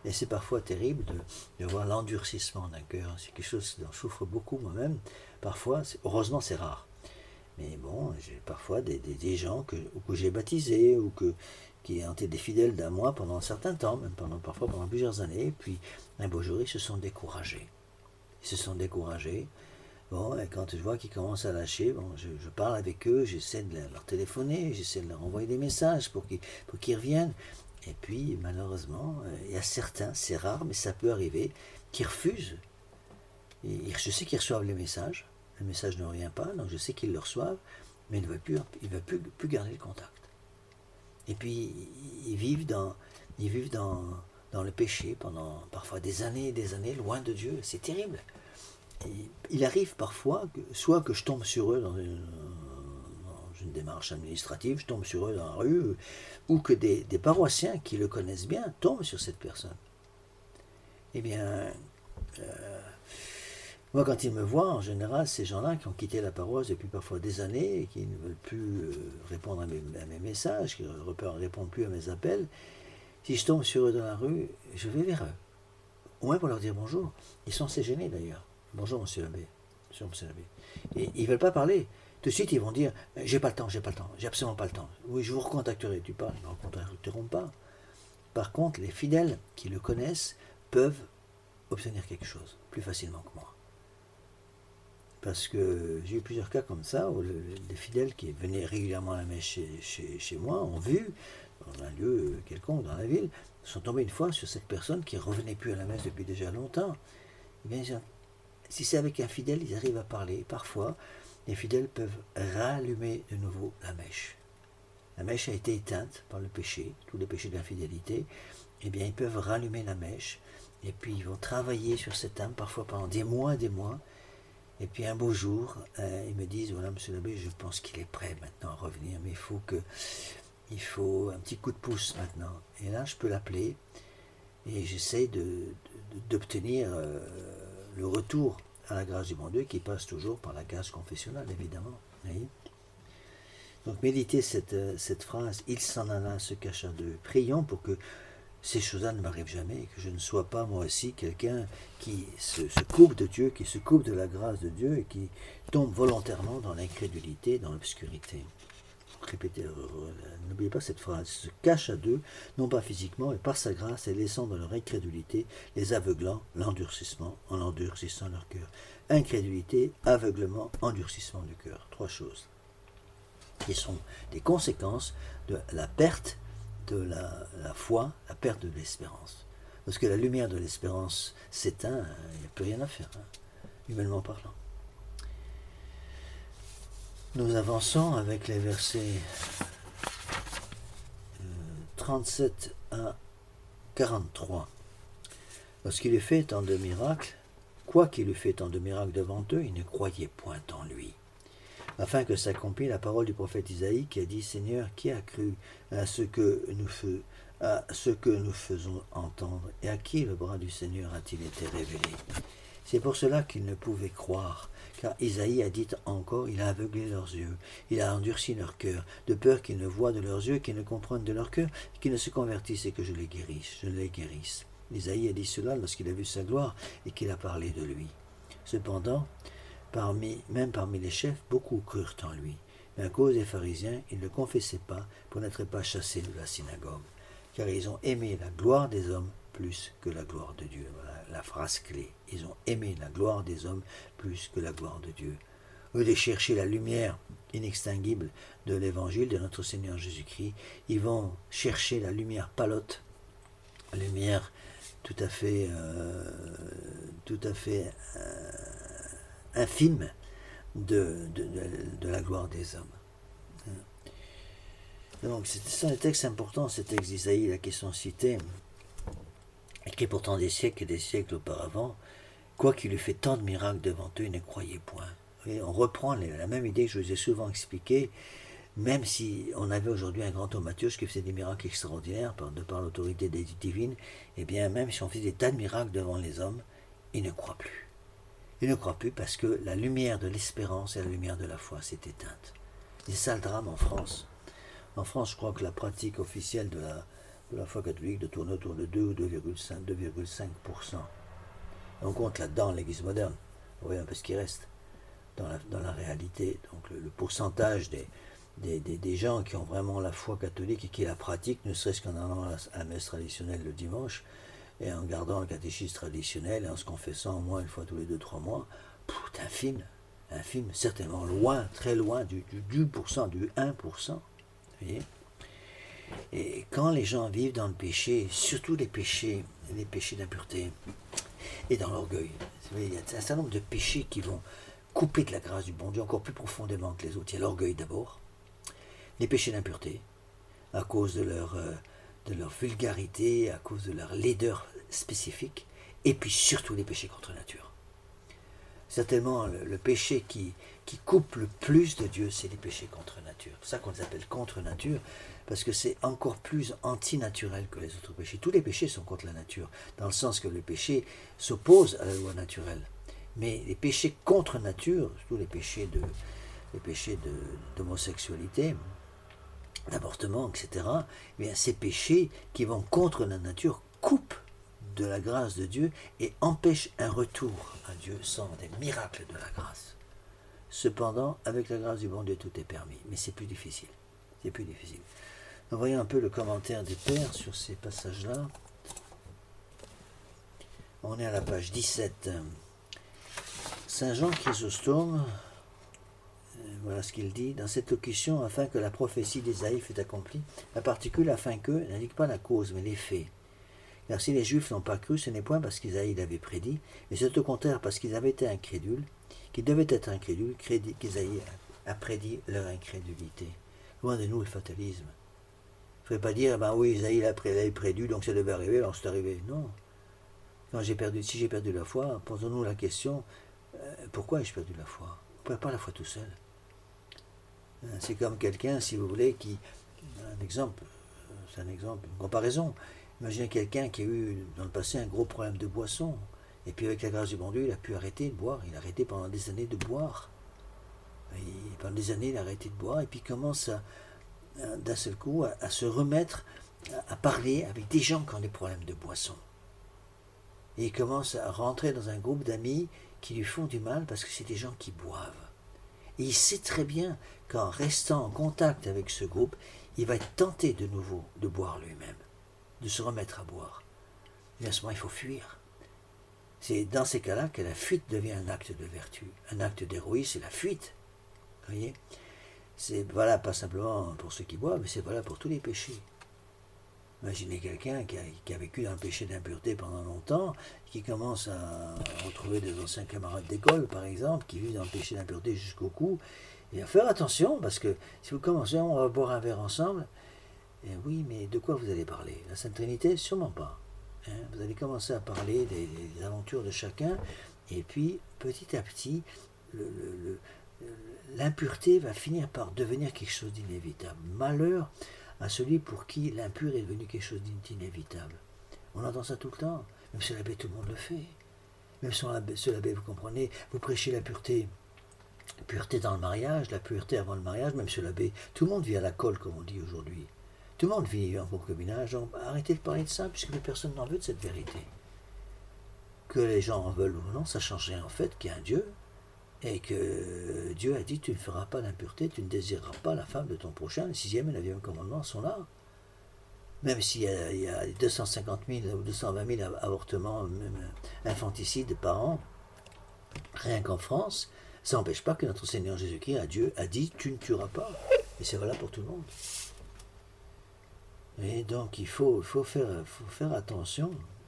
Et c'est parfois terrible de, de voir l'endurcissement d'un cœur. C'est quelque chose dont je souffre beaucoup moi-même. Parfois, heureusement c'est rare. Mais bon, j'ai parfois des, des, des gens que, que j'ai baptisés ou que, qui ont été des fidèles d'un mois pendant un certain temps, même pendant, parfois pendant plusieurs années. Et puis un beau jour, ils se sont découragés. Ils se sont découragés. Bon, et quand je vois qu'ils commencent à lâcher, bon, je, je parle avec eux, j'essaie de leur téléphoner, j'essaie de leur envoyer des messages pour qu'ils, pour qu'ils reviennent. Et puis, malheureusement, il y a certains, c'est rare, mais ça peut arriver, qui refusent. Et je sais qu'ils reçoivent les messages, le message ne revient pas, donc je sais qu'ils le reçoivent, mais ils ne veulent plus, ils veulent plus, plus garder le contact. Et puis, ils vivent dans, ils vivent dans, dans le péché pendant parfois des années et des années, loin de Dieu. C'est terrible. Et il arrive parfois, que, soit que je tombe sur eux dans une, dans une démarche administrative, je tombe sur eux dans la rue, ou que des, des paroissiens qui le connaissent bien tombent sur cette personne. Eh bien, euh, moi quand ils me voient, en général, ces gens-là qui ont quitté la paroisse depuis parfois des années, et qui ne veulent plus euh, répondre à mes, à mes messages, qui ne répondent plus à mes appels, si je tombe sur eux dans la rue, je vais vers eux. Au moins pour leur dire bonjour. Ils sont assez gênés d'ailleurs. Bonjour monsieur l'abbé. Bonjour monsieur l'abbé. Et ils ne veulent pas parler. Tout de suite ils vont dire j'ai pas le temps, j'ai pas le temps, j'ai absolument pas le temps. Oui, je vous recontacterai. Tu parles, ils ne me recontacteront pas. Par contre, les fidèles qui le connaissent peuvent obtenir quelque chose plus facilement que moi. Parce que j'ai eu plusieurs cas comme ça où le, les fidèles qui venaient régulièrement à la messe chez, chez, chez moi ont vu, dans un lieu quelconque dans la ville, sont tombés une fois sur cette personne qui ne revenait plus à la messe depuis déjà longtemps. Et bien, si c'est avec un fidèle, ils arrivent à parler. Parfois, les fidèles peuvent rallumer de nouveau la mèche. La mèche a été éteinte par le péché, tous les péchés de l'infidélité. Eh bien, ils peuvent rallumer la mèche. Et puis, ils vont travailler sur cette âme, parfois pendant des mois, des mois. Et puis, un beau jour, euh, ils me disent, voilà, monsieur l'abbé, je pense qu'il est prêt maintenant à revenir, mais il faut que, il faut un petit coup de pouce maintenant. Et là, je peux l'appeler et j'essaie de, de, d'obtenir euh, le retour à la grâce du bon Dieu qui passe toujours par la grâce confessionnelle, évidemment. Voyez. Donc, méditez cette, cette phrase, il s'en alla, se cacha d'eux. Prions pour que ces choses-là ne m'arrivent jamais et que je ne sois pas moi aussi quelqu'un qui se, se coupe de Dieu, qui se coupe de la grâce de Dieu et qui tombe volontairement dans l'incrédulité, dans l'obscurité. Répétez, n'oubliez pas cette phrase, se cache à deux, non pas physiquement, mais par sa grâce et laissant dans leur incrédulité, les aveuglant, l'endurcissement, en endurcissant leur cœur. Incrédulité, aveuglement, endurcissement du cœur. Trois choses qui sont des conséquences de la perte de la, la foi, la perte de l'espérance. Parce que la lumière de l'espérance s'éteint, il n'y a plus rien à faire, hein, humainement parlant. Nous avançons avec les versets trente-sept à quarante-trois. Lorsqu'il eut fait tant de miracles, quoiqu'il eût fait tant de miracles devant eux, ils ne croyaient point en lui. Afin que s'accomplisse la parole du prophète Isaïe qui a dit « Seigneur, qui a cru à ce que nous, fais, à ce que nous faisons entendre, et à qui le bras du Seigneur a-t-il été révélé ?» C'est pour cela qu'ils ne pouvaient croire, car Isaïe a dit encore « Il a aveuglé leurs yeux, il a endurci leur cœur, de peur qu'ils ne voient de leurs yeux, qu'ils ne comprennent de leur cœur, qu'ils ne se convertissent et que je les guérisse, je les guérisse. » Isaïe a dit cela lorsqu'il a vu sa gloire et qu'il a parlé de lui. Cependant, Parmi, même parmi les chefs, beaucoup crurent en lui. Mais à cause des pharisiens, ils ne le confessaient pas pour n'être pas chassés de la synagogue. Car ils ont aimé la gloire des hommes plus que la gloire de Dieu. Voilà la phrase clé. Ils ont aimé la gloire des hommes plus que la gloire de Dieu. Au lieu de chercher la lumière inextinguible de l'évangile de notre Seigneur Jésus-Christ, ils vont chercher la lumière palote, la lumière tout à fait, euh, tout à fait euh, infime de, de, de, de la gloire des hommes. Donc, ce sont des textes importants, ces textes d'Isaïe, là, qui sont cités, écrits pourtant des siècles et des siècles auparavant. Quoiqu'il eût fait tant de miracles devant eux, ils ne croyaient point. Et on reprend les, la même idée que je vous ai souvent expliquée, même si on avait aujourd'hui un grand homme Matthieu qui faisait des miracles extraordinaires par, de par l'autorité divine, eh bien, même si on faisait des tas de miracles devant les hommes, ils ne croient plus. Ils ne croient plus parce que la lumière de l'espérance et la lumière de la foi s'est éteinte. C'est ça le drame en France. En France, je crois que la pratique officielle de la, la foi catholique de tourner autour de deux ou deux virgule cinq pour cent. On compte là-dedans l'Église moderne. Vous voyez un peu ce qui reste dans la, dans la réalité. Donc le, le pourcentage des, des, des, des gens qui ont vraiment la foi catholique et qui la pratiquent, ne serait-ce qu'en allant à la messe traditionnelle le dimanche, et en gardant le catéchisme traditionnel et en se confessant au moins une fois tous les deux trois mois, c'est infime, infime, certainement loin, très loin du, du deux pour cent, du un pour cent. Vous voyez ? Et quand les gens vivent dans le péché, surtout les péchés, les péchés d'impureté et dans l'orgueil, il y a un certain nombre de péchés qui vont couper de la grâce du bon Dieu encore plus profondément que les autres. Il y a l'orgueil d'abord, les péchés d'impureté, à cause de leur, euh, de leur vulgarité, à cause de leur laideur spécifique, et puis surtout les péchés contre nature. Certainement, le, le péché qui, qui coupe le plus de Dieu, c'est les péchés contre nature. C'est pour ça qu'on les appelle contre nature, parce que c'est encore plus antinaturel que les autres péchés. Tous les péchés sont contre la nature, dans le sens que le péché s'oppose à la loi naturelle. Mais les péchés contre nature, surtout les péchés de, les péchés de, d'homosexualité, d'avortement, et cetera, eh bien, ces péchés qui vont contre la nature coupent de la grâce de Dieu et empêchent un retour à Dieu sans des miracles de la grâce. Cependant, avec la grâce du bon Dieu, tout est permis, mais c'est plus difficile. C'est plus difficile. Donc, voyons un peu le commentaire des pères sur ces passages-là. On est à la page dix-sept. Saint Jean Chrysostome, voilà ce qu'il dit, dans cette locution, afin que la prophétie d'Ésaïe fût accomplie, la particule afin que n'indique pas la cause, mais les faits. Car si les Juifs n'ont pas cru, ce n'est point parce qu'Ésaïe l'avait prédit, mais c'est au contraire parce qu'ils avaient été incrédules, qu'ils devaient être incrédules, qu'Ésaïe a prédit leur incrédulité. Loin de nous le fatalisme. Il ne faut pas dire, ben oui, Ésaïe l'a prédit, donc ça devait arriver, alors c'est arrivé. Non. Quand j'ai perdu, si j'ai perdu la foi, posons-nous la question, euh, pourquoi ai-je perdu la foi? On ne perd pas la foi tout seul. C'est comme quelqu'un, si vous voulez, qui... Un exemple, c'est un exemple, une comparaison. Imaginez quelqu'un qui a eu dans le passé un gros problème de boisson, et puis avec la grâce du bon Dieu, il a pu arrêter de boire. Il a arrêté pendant des années de boire. Et pendant des années, il a arrêté de boire, et puis il commence à, à, d'un seul coup à, à se remettre à, à parler avec des gens qui ont des problèmes de boisson. Et il commence à rentrer dans un groupe d'amis qui lui font du mal parce que c'est des gens qui boivent. Et il sait très bien qu'en restant en contact avec ce groupe, il va être tenté de nouveau de boire lui-même, de se remettre à boire. Et à ce moment, il faut fuir. C'est dans ces cas-là que la fuite devient un acte de vertu. Un acte d'héroïsme, c'est la fuite. Vous voyez ? C'est valable pas simplement pour ceux qui boivent, mais c'est valable pour tous les péchés. Imaginez quelqu'un qui a, qui a vécu dans le péché d'impureté pendant longtemps, qui commence à retrouver des anciens camarades d'école, par exemple, qui vivent dans le péché d'impureté jusqu'au cou. Et à faire attention, parce que si vous commencez, on va boire un verre ensemble, et oui, mais de quoi vous allez parler? La Sainte Trinité? Sûrement pas. Hein, vous allez commencer à parler des, des aventures de chacun, et puis, petit à petit, le, le, le, l'impureté va finir par devenir quelque chose d'inévitable. Malheur à celui pour qui l'impur est devenu quelque chose d'inévitable. On entend ça tout le temps. Même sur l'abbé, tout le monde le fait. Même sur l'abbé, vous comprenez, vous prêchez la pureté. Pureté dans le mariage, la pureté avant le mariage, même sur l'abbé. Tout le monde vit à la colle, comme on dit aujourd'hui. Tout le monde vit en concubinage. Arrêtez de parler de ça, puisque personne n'en veut de cette vérité. Que les gens en veulent ou non, ça ne change rien en fait qu'il y a un Dieu, et que Dieu a dit, tu ne feras pas d'impureté, tu ne désireras pas la femme de ton prochain. Le sixième et le neuvième commandement sont là. Même s'il y a, il y a deux cent cinquante mille ou deux cent vingt mille avortements, même infanticides par an, rien qu'en France, ça n'empêche pas que notre Seigneur Jésus-Christ, à Dieu, a dit, tu ne tueras pas. Et c'est valable pour tout le monde. Et donc, il faut, il faut, faire, faut faire attention.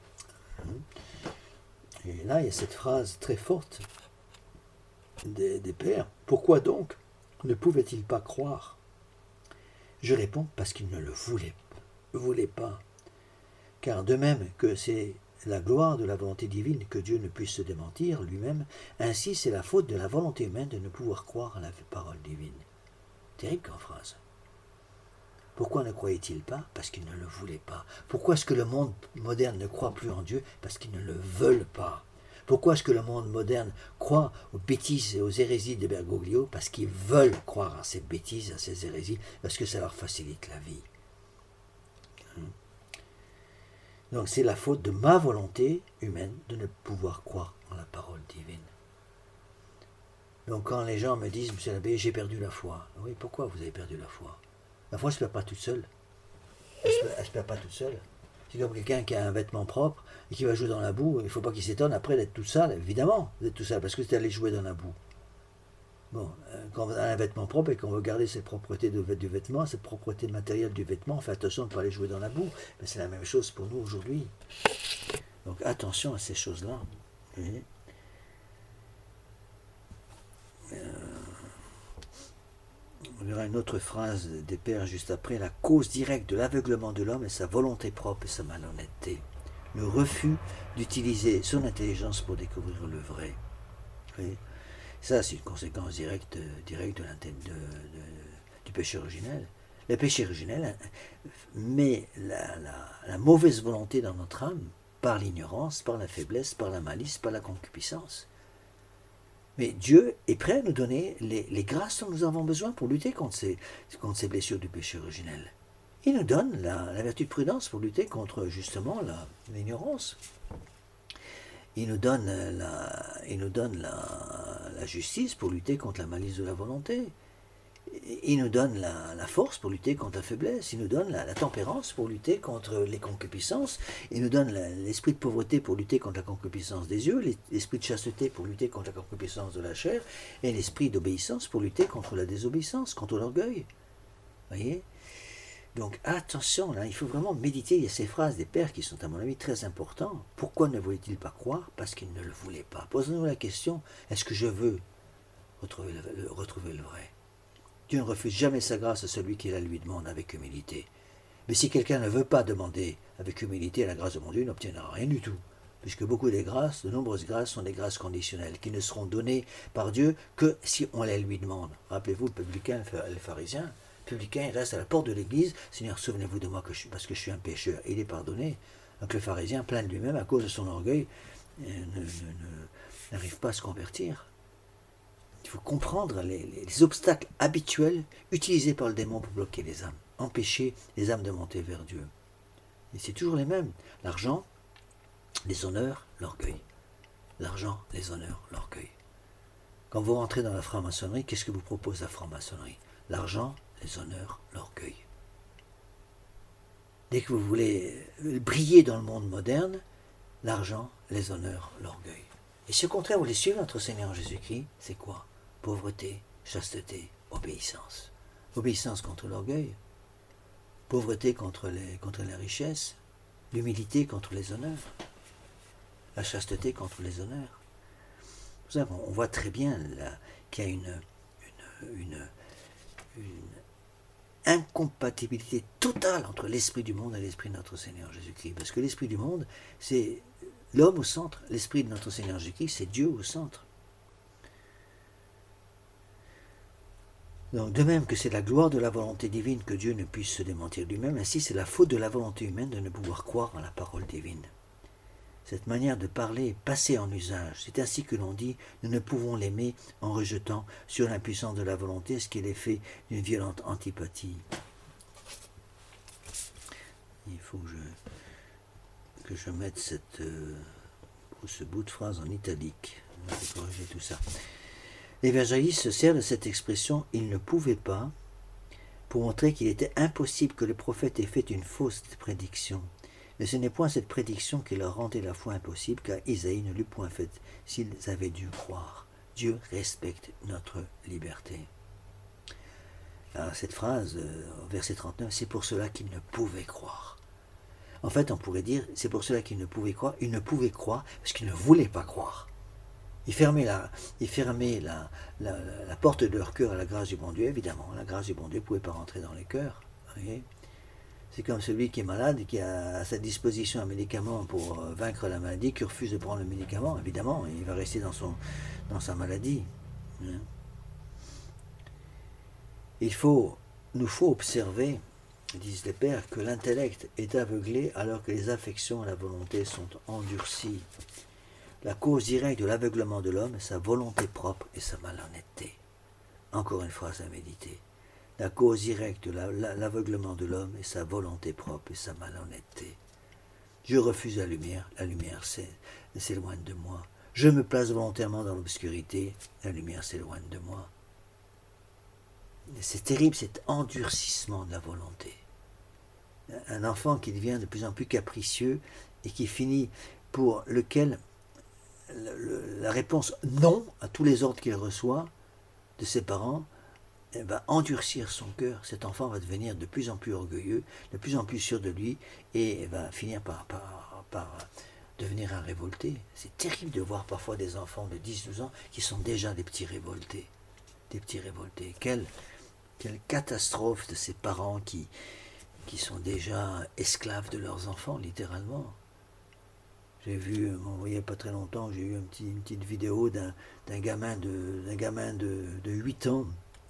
Et là, il y a cette phrase très forte Des, des pères. Pourquoi donc ne pouvaient-ils pas croire? Je réponds parce qu'ils ne le voulaient, voulaient pas. Car de même que c'est la gloire de la volonté divine que Dieu ne puisse se démentir lui-même, ainsi c'est la faute de la volonté humaine de ne pouvoir croire à la parole divine. Terrible comme phrase. Pourquoi ne croyaient-ils pas? Parce qu'ils ne le voulaient pas. Pourquoi est-ce que le monde moderne ne croit plus en Dieu? Parce qu'ils ne le veulent pas. Pourquoi est-ce que le monde moderne croit aux bêtises et aux hérésies de Bergoglio? Parce qu'ils veulent croire à ces bêtises, à ces hérésies, parce que ça leur facilite la vie. Donc c'est la faute de ma volonté humaine de ne pouvoir croire en la parole divine. Donc quand les gens me disent, monsieur l'abbé, j'ai perdu la foi. Oui, pourquoi vous avez perdu la foi? La foi ne se perd pas toute seule. Elle ne se perd pas toute seule. C'est comme quelqu'un qui a un vêtement propre et qui va jouer dans la boue. Il ne faut pas qu'il s'étonne après d'être tout sale. Évidemment, d'être tout sale, parce que c'est allé jouer dans la boue. Bon, quand on a un vêtement propre et qu'on veut garder cette propreté de, du vêtement, cette propreté matérielle du vêtement, on fait attention de ne pas aller jouer dans la boue. Mais c'est la même chose pour nous aujourd'hui. Donc attention à ces choses-là. Et, euh, on verra une autre phrase des pères juste après. La cause directe de l'aveuglement de l'homme est sa volonté propre et sa malhonnêteté. Le refus d'utiliser son intelligence pour découvrir le vrai. Et ça, c'est une conséquence directe, directe de, de, de, du péché originel. Le péché originel met la, la, la mauvaise volonté dans notre âme par l'ignorance, par la faiblesse, par la malice, par la concupiscence. Mais Dieu est prêt à nous donner les, les grâces dont nous avons besoin pour lutter contre ces, contre ces blessures du péché originel. Il nous donne la, la vertu de prudence pour lutter contre justement l'ignorance. Il nous donne, la, il nous donne la, la justice pour lutter contre la malice de la volonté. Il nous donne la, la force pour lutter contre la faiblesse. Il nous donne la, la tempérance pour lutter contre les concupiscences. Il nous donne l'esprit de pauvreté pour lutter contre la concupiscence des yeux, l'esprit de chasteté pour lutter contre la concupiscence de la chair, et l'esprit d'obéissance pour lutter contre la désobéissance, contre l'orgueil. Voyez ? Donc attention, là, il faut vraiment méditer. Il y a ces phrases des pères qui sont à mon avis très importantes. Pourquoi ne voulaient-ils pas croire? Parce qu'ils ne le voulaient pas. Posons-nous la question, est-ce que je veux retrouver le, le, retrouver le vrai? Dieu ne refuse jamais sa grâce à celui qui la lui demande avec humilité. Mais si quelqu'un ne veut pas demander avec humilité la grâce de mon Dieu, il n'obtiendra rien du tout. Puisque beaucoup des grâces, de nombreuses grâces, sont des grâces conditionnelles, qui ne seront données par Dieu que si on les lui demande. Rappelez-vous le publicain et le pharisien. Le publicain, il reste à la porte de l'église. Seigneur, souvenez-vous de moi que je suis, parce que je suis un pécheur. Il est pardonné. Donc le pharisien, plein de lui-même, à cause de son orgueil, n'arrive pas à se convertir. Il faut comprendre les, les, les obstacles habituels utilisés par le démon pour bloquer les âmes, empêcher les âmes de monter vers Dieu. Et c'est toujours les mêmes. L'argent, les honneurs, l'orgueil. L'argent, les honneurs, l'orgueil. Quand vous rentrez dans la franc-maçonnerie, qu'est-ce que vous propose la franc-maçonnerie? L'argent, les honneurs, l'orgueil. Dès que vous voulez briller dans le monde moderne, l'argent, les honneurs, l'orgueil. Et si au contraire vous voulez suivre notre Seigneur Jésus-Christ, c'est quoi? Pauvreté, chasteté, obéissance. Obéissance contre l'orgueil, pauvreté contre, les, contre la richesse, l'humilité contre les honneurs, la chasteté contre les honneurs. Pour ça, on voit très bien qu'il y a une, une, une, une incompatibilité totale entre l'esprit du monde et l'esprit de notre Seigneur Jésus-Christ. Parce que l'esprit du monde, c'est l'homme au centre. L'esprit de notre Seigneur Jésus-Christ, c'est Dieu au centre. Donc, de même que c'est la gloire de la volonté divine que Dieu ne puisse se démentir lui-même, ainsi c'est la faute de la volonté humaine de ne pouvoir croire en la parole divine. Cette manière de parler est passée en usage. C'est ainsi que l'on dit, nous ne pouvons l'aimer en rejetant sur l'impuissance de la volonté ce qui est l'effet d'une violente antipathie. Il faut que je, que je mette cette, euh, ce bout de phrase en italique. Je vais corriger tout ça. L'évangéliste se sert de cette expression « il ne pouvait pas » pour montrer qu'il était impossible que le prophète ait fait une fausse prédiction. Mais ce n'est point cette prédiction qui leur rendait la foi impossible, car Isaïe ne l'eût point faite s'ils avaient dû croire. Dieu respecte notre liberté. Alors cette phrase, euh, verset trente-neuf, c'est pour cela qu'ils ne pouvaient croire. En fait, on pourrait dire, c'est pour cela qu'ils ne pouvaient croire. Ils ne pouvaient croire parce qu'ils ne voulaient pas croire. Ils fermaient, la, ils fermaient la, la, la, la porte de leur cœur à la grâce du bon Dieu, évidemment. La grâce du bon Dieu ne pouvait pas rentrer dans les cœurs. Voyez, c'est comme celui qui est malade et qui a à sa disposition un médicament pour vaincre la maladie, qui refuse de prendre le médicament, évidemment, il va rester dans, son, dans sa maladie. Il faut, nous faut observer, disent les pères, que l'intellect est aveuglé alors que les affections et la volonté sont endurcies. La cause directe de l'aveuglement de l'homme est sa volonté propre et sa malhonnêteté. Encore une phrase à méditer. La cause directe de la, la, l'aveuglement de l'homme est sa volonté propre et sa malhonnêteté. Je refuse la lumière, la lumière s'éloigne de moi. Je me place volontairement dans l'obscurité, la lumière s'éloigne de moi. C'est terrible cet endurcissement de la volonté. Un enfant qui devient de plus en plus capricieux et qui finit pour lequel la réponse non à tous les ordres qu'il reçoit de ses parents va endurcir son cœur. Cet enfant va devenir de plus en plus orgueilleux, de plus en plus sûr de lui et va finir par, par, par devenir un révolté. C'est terrible de voir parfois des enfants de dix douze ans qui sont déjà des petits révoltés. Des petits révoltés. Quelle, quelle catastrophe de ces parents qui, qui sont déjà esclaves de leurs enfants, littéralement. J'ai vu, bon, il n'y a pas très longtemps, j'ai eu un petit, une petite vidéo d'un, d'un gamin, de, d'un gamin de, de huit ans.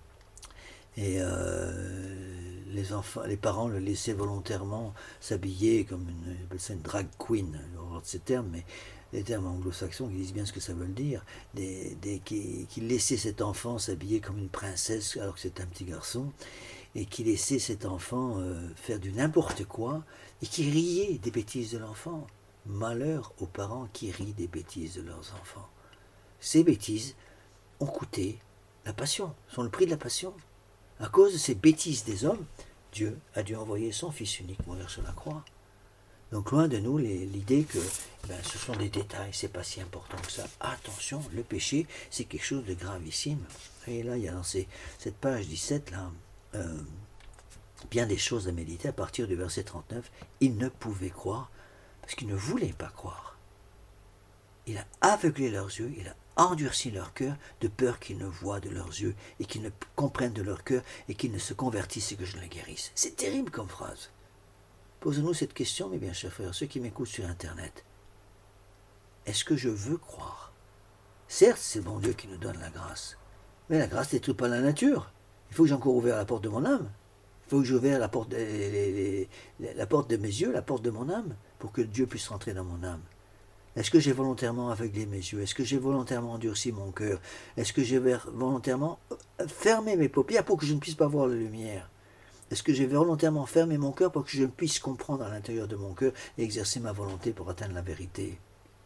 Et euh, les, enfants, les parents le laissaient volontairement s'habiller comme une, une drag queen, on de ces termes, mais les termes anglo-saxons qui disent bien ce que ça veut dire, des, des, qui, qui laissaient cet enfant s'habiller comme une princesse alors que c'est un petit garçon, et qui laissait cet enfant euh, faire du n'importe quoi, et qui riait des bêtises de l'enfant. Malheur aux parents qui rient des bêtises de leurs enfants. Ces bêtises ont coûté la passion, sont le prix de la passion. À cause de ces bêtises des hommes, Dieu a dû envoyer son Fils unique mourir sur la croix. Donc loin de nous les, l'idée que ben, ce sont des détails, c'est pas si important que ça. Attention, le péché, c'est quelque chose de gravissime. Et là, il y a dans ces, cette page dix-sept, là, euh, bien des choses à méditer à partir du verset trente-neuf. Ils ne pouvaient croire parce qu'ils ne voulaient pas croire. Il a aveuglé leurs yeux, il a endurci leur cœur, de peur qu'ils ne voient de leurs yeux, et qu'ils ne comprennent de leur cœur, et qu'ils ne se convertissent et que je ne les guérisse. C'est terrible comme phrase. Posez-nous cette question, mes bien chers frères, ceux qui m'écoutent sur Internet. Est-ce que je veux croire? Certes, c'est le bon Dieu qui nous donne la grâce, mais la grâce n'est pas la nature. Il faut que j'ai encore ouvert la porte de mon âme. Il faut que j'ai ouvert la porte, de, les, les, les, la porte de mes yeux, la porte de mon âme, pour que Dieu puisse rentrer dans mon âme. Est-ce que j'ai volontairement aveuglé mes yeux? Est-ce que j'ai volontairement endurci mon cœur? Est-ce que j'ai volontairement fermé mes paupières pour que je ne puisse pas voir la lumière? Est-ce que j'ai volontairement fermé mon cœur pour que je puisse comprendre à l'intérieur de mon cœur et exercer ma volonté pour atteindre la vérité?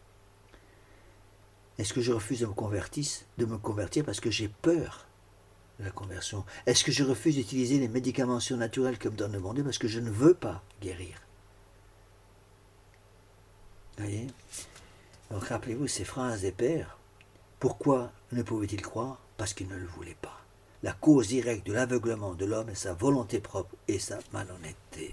Est-ce que je refuse de me convertir, de me convertir parce que j'ai peur de la conversion? Est-ce que je refuse d'utiliser les médicaments surnaturels que me donne le bon Dieu parce que je ne veux pas guérir? Vous voyez? Donc rappelez-vous ces phrases des pères. Pourquoi ne pouvaient-ils croire? Parce qu'ils ne le voulaient pas. La cause directe de l'aveuglement de l'homme est sa volonté propre et sa malhonnêteté.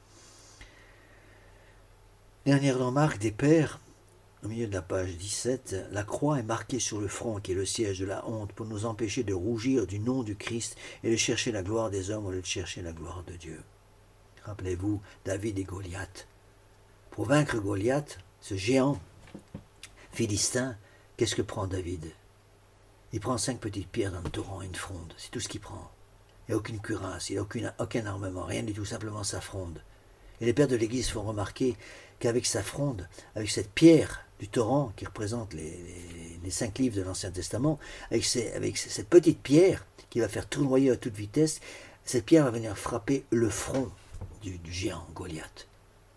Dernière remarque des pères, au milieu de la page dix-sept, la croix est marquée sur le front qui est le siège de la honte pour nous empêcher de rougir du nom du Christ et de chercher la gloire des hommes au lieu de chercher la gloire de Dieu. Rappelez-vous David et Goliath. Pour vaincre Goliath, ce géant philistin, qu'est-ce que prend David? Il prend cinq petites pierres dans le torrent et une fronde, c'est tout ce qu'il prend. Il n'y a aucune cuirasse, il n'y a aucune, aucun armement, rien du tout, simplement sa fronde. Et les pères de l'Église font remarquer qu'avec sa fronde, avec cette pierre du torrent qui représente les, les, les cinq livres de l'Ancien Testament, avec, ces, avec cette petite pierre qui va faire tournoyer à toute vitesse, cette pierre va venir frapper le front du, du géant Goliath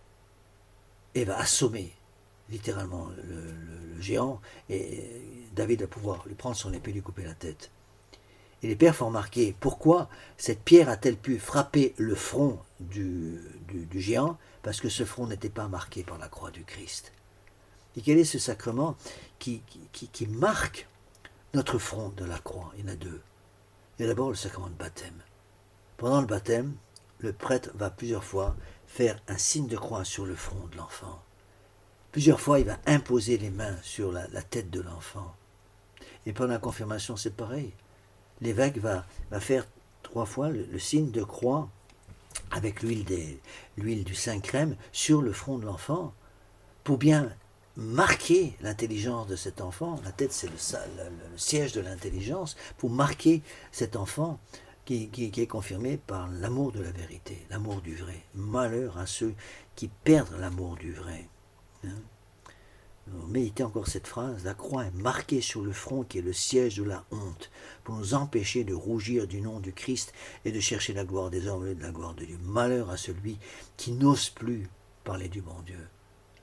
et va assommer littéralement le, le, le géant, et David va pouvoir lui prendre son épée et lui couper la tête. Et les pères font remarquer pourquoi cette pierre a-t-elle pu frapper le front du, du, du géant, parce que ce front n'était pas marqué par la croix du Christ. Et quel est ce sacrement qui, qui, qui marque notre front de la croix? Il y en a deux. Il y a d'abord le sacrement de baptême. Pendant le baptême, le prêtre va plusieurs fois faire un signe de croix sur le front de l'enfant. Plusieurs fois, il va imposer les mains sur la, la tête de l'enfant. Et pendant la confirmation, c'est pareil. L'évêque va, va faire trois fois le, le signe de croix avec l'huile, des, l'huile du Saint-Crème sur le front de l'enfant pour bien marquer l'intelligence de cet enfant. La tête, c'est le, le, le siège de l'intelligence, pour marquer cet enfant qui, qui, qui est confirmé par l'amour de la vérité, l'amour du vrai. Malheur à ceux qui perdent l'amour du vrai. Hein? Méditez encore cette phrase. La croix est marquée sur le front qui est le siège de la honte pour nous empêcher de rougir du nom du Christ et de chercher la gloire des hommes et de la gloire de Dieu. Malheur à celui qui n'ose plus parler du bon Dieu.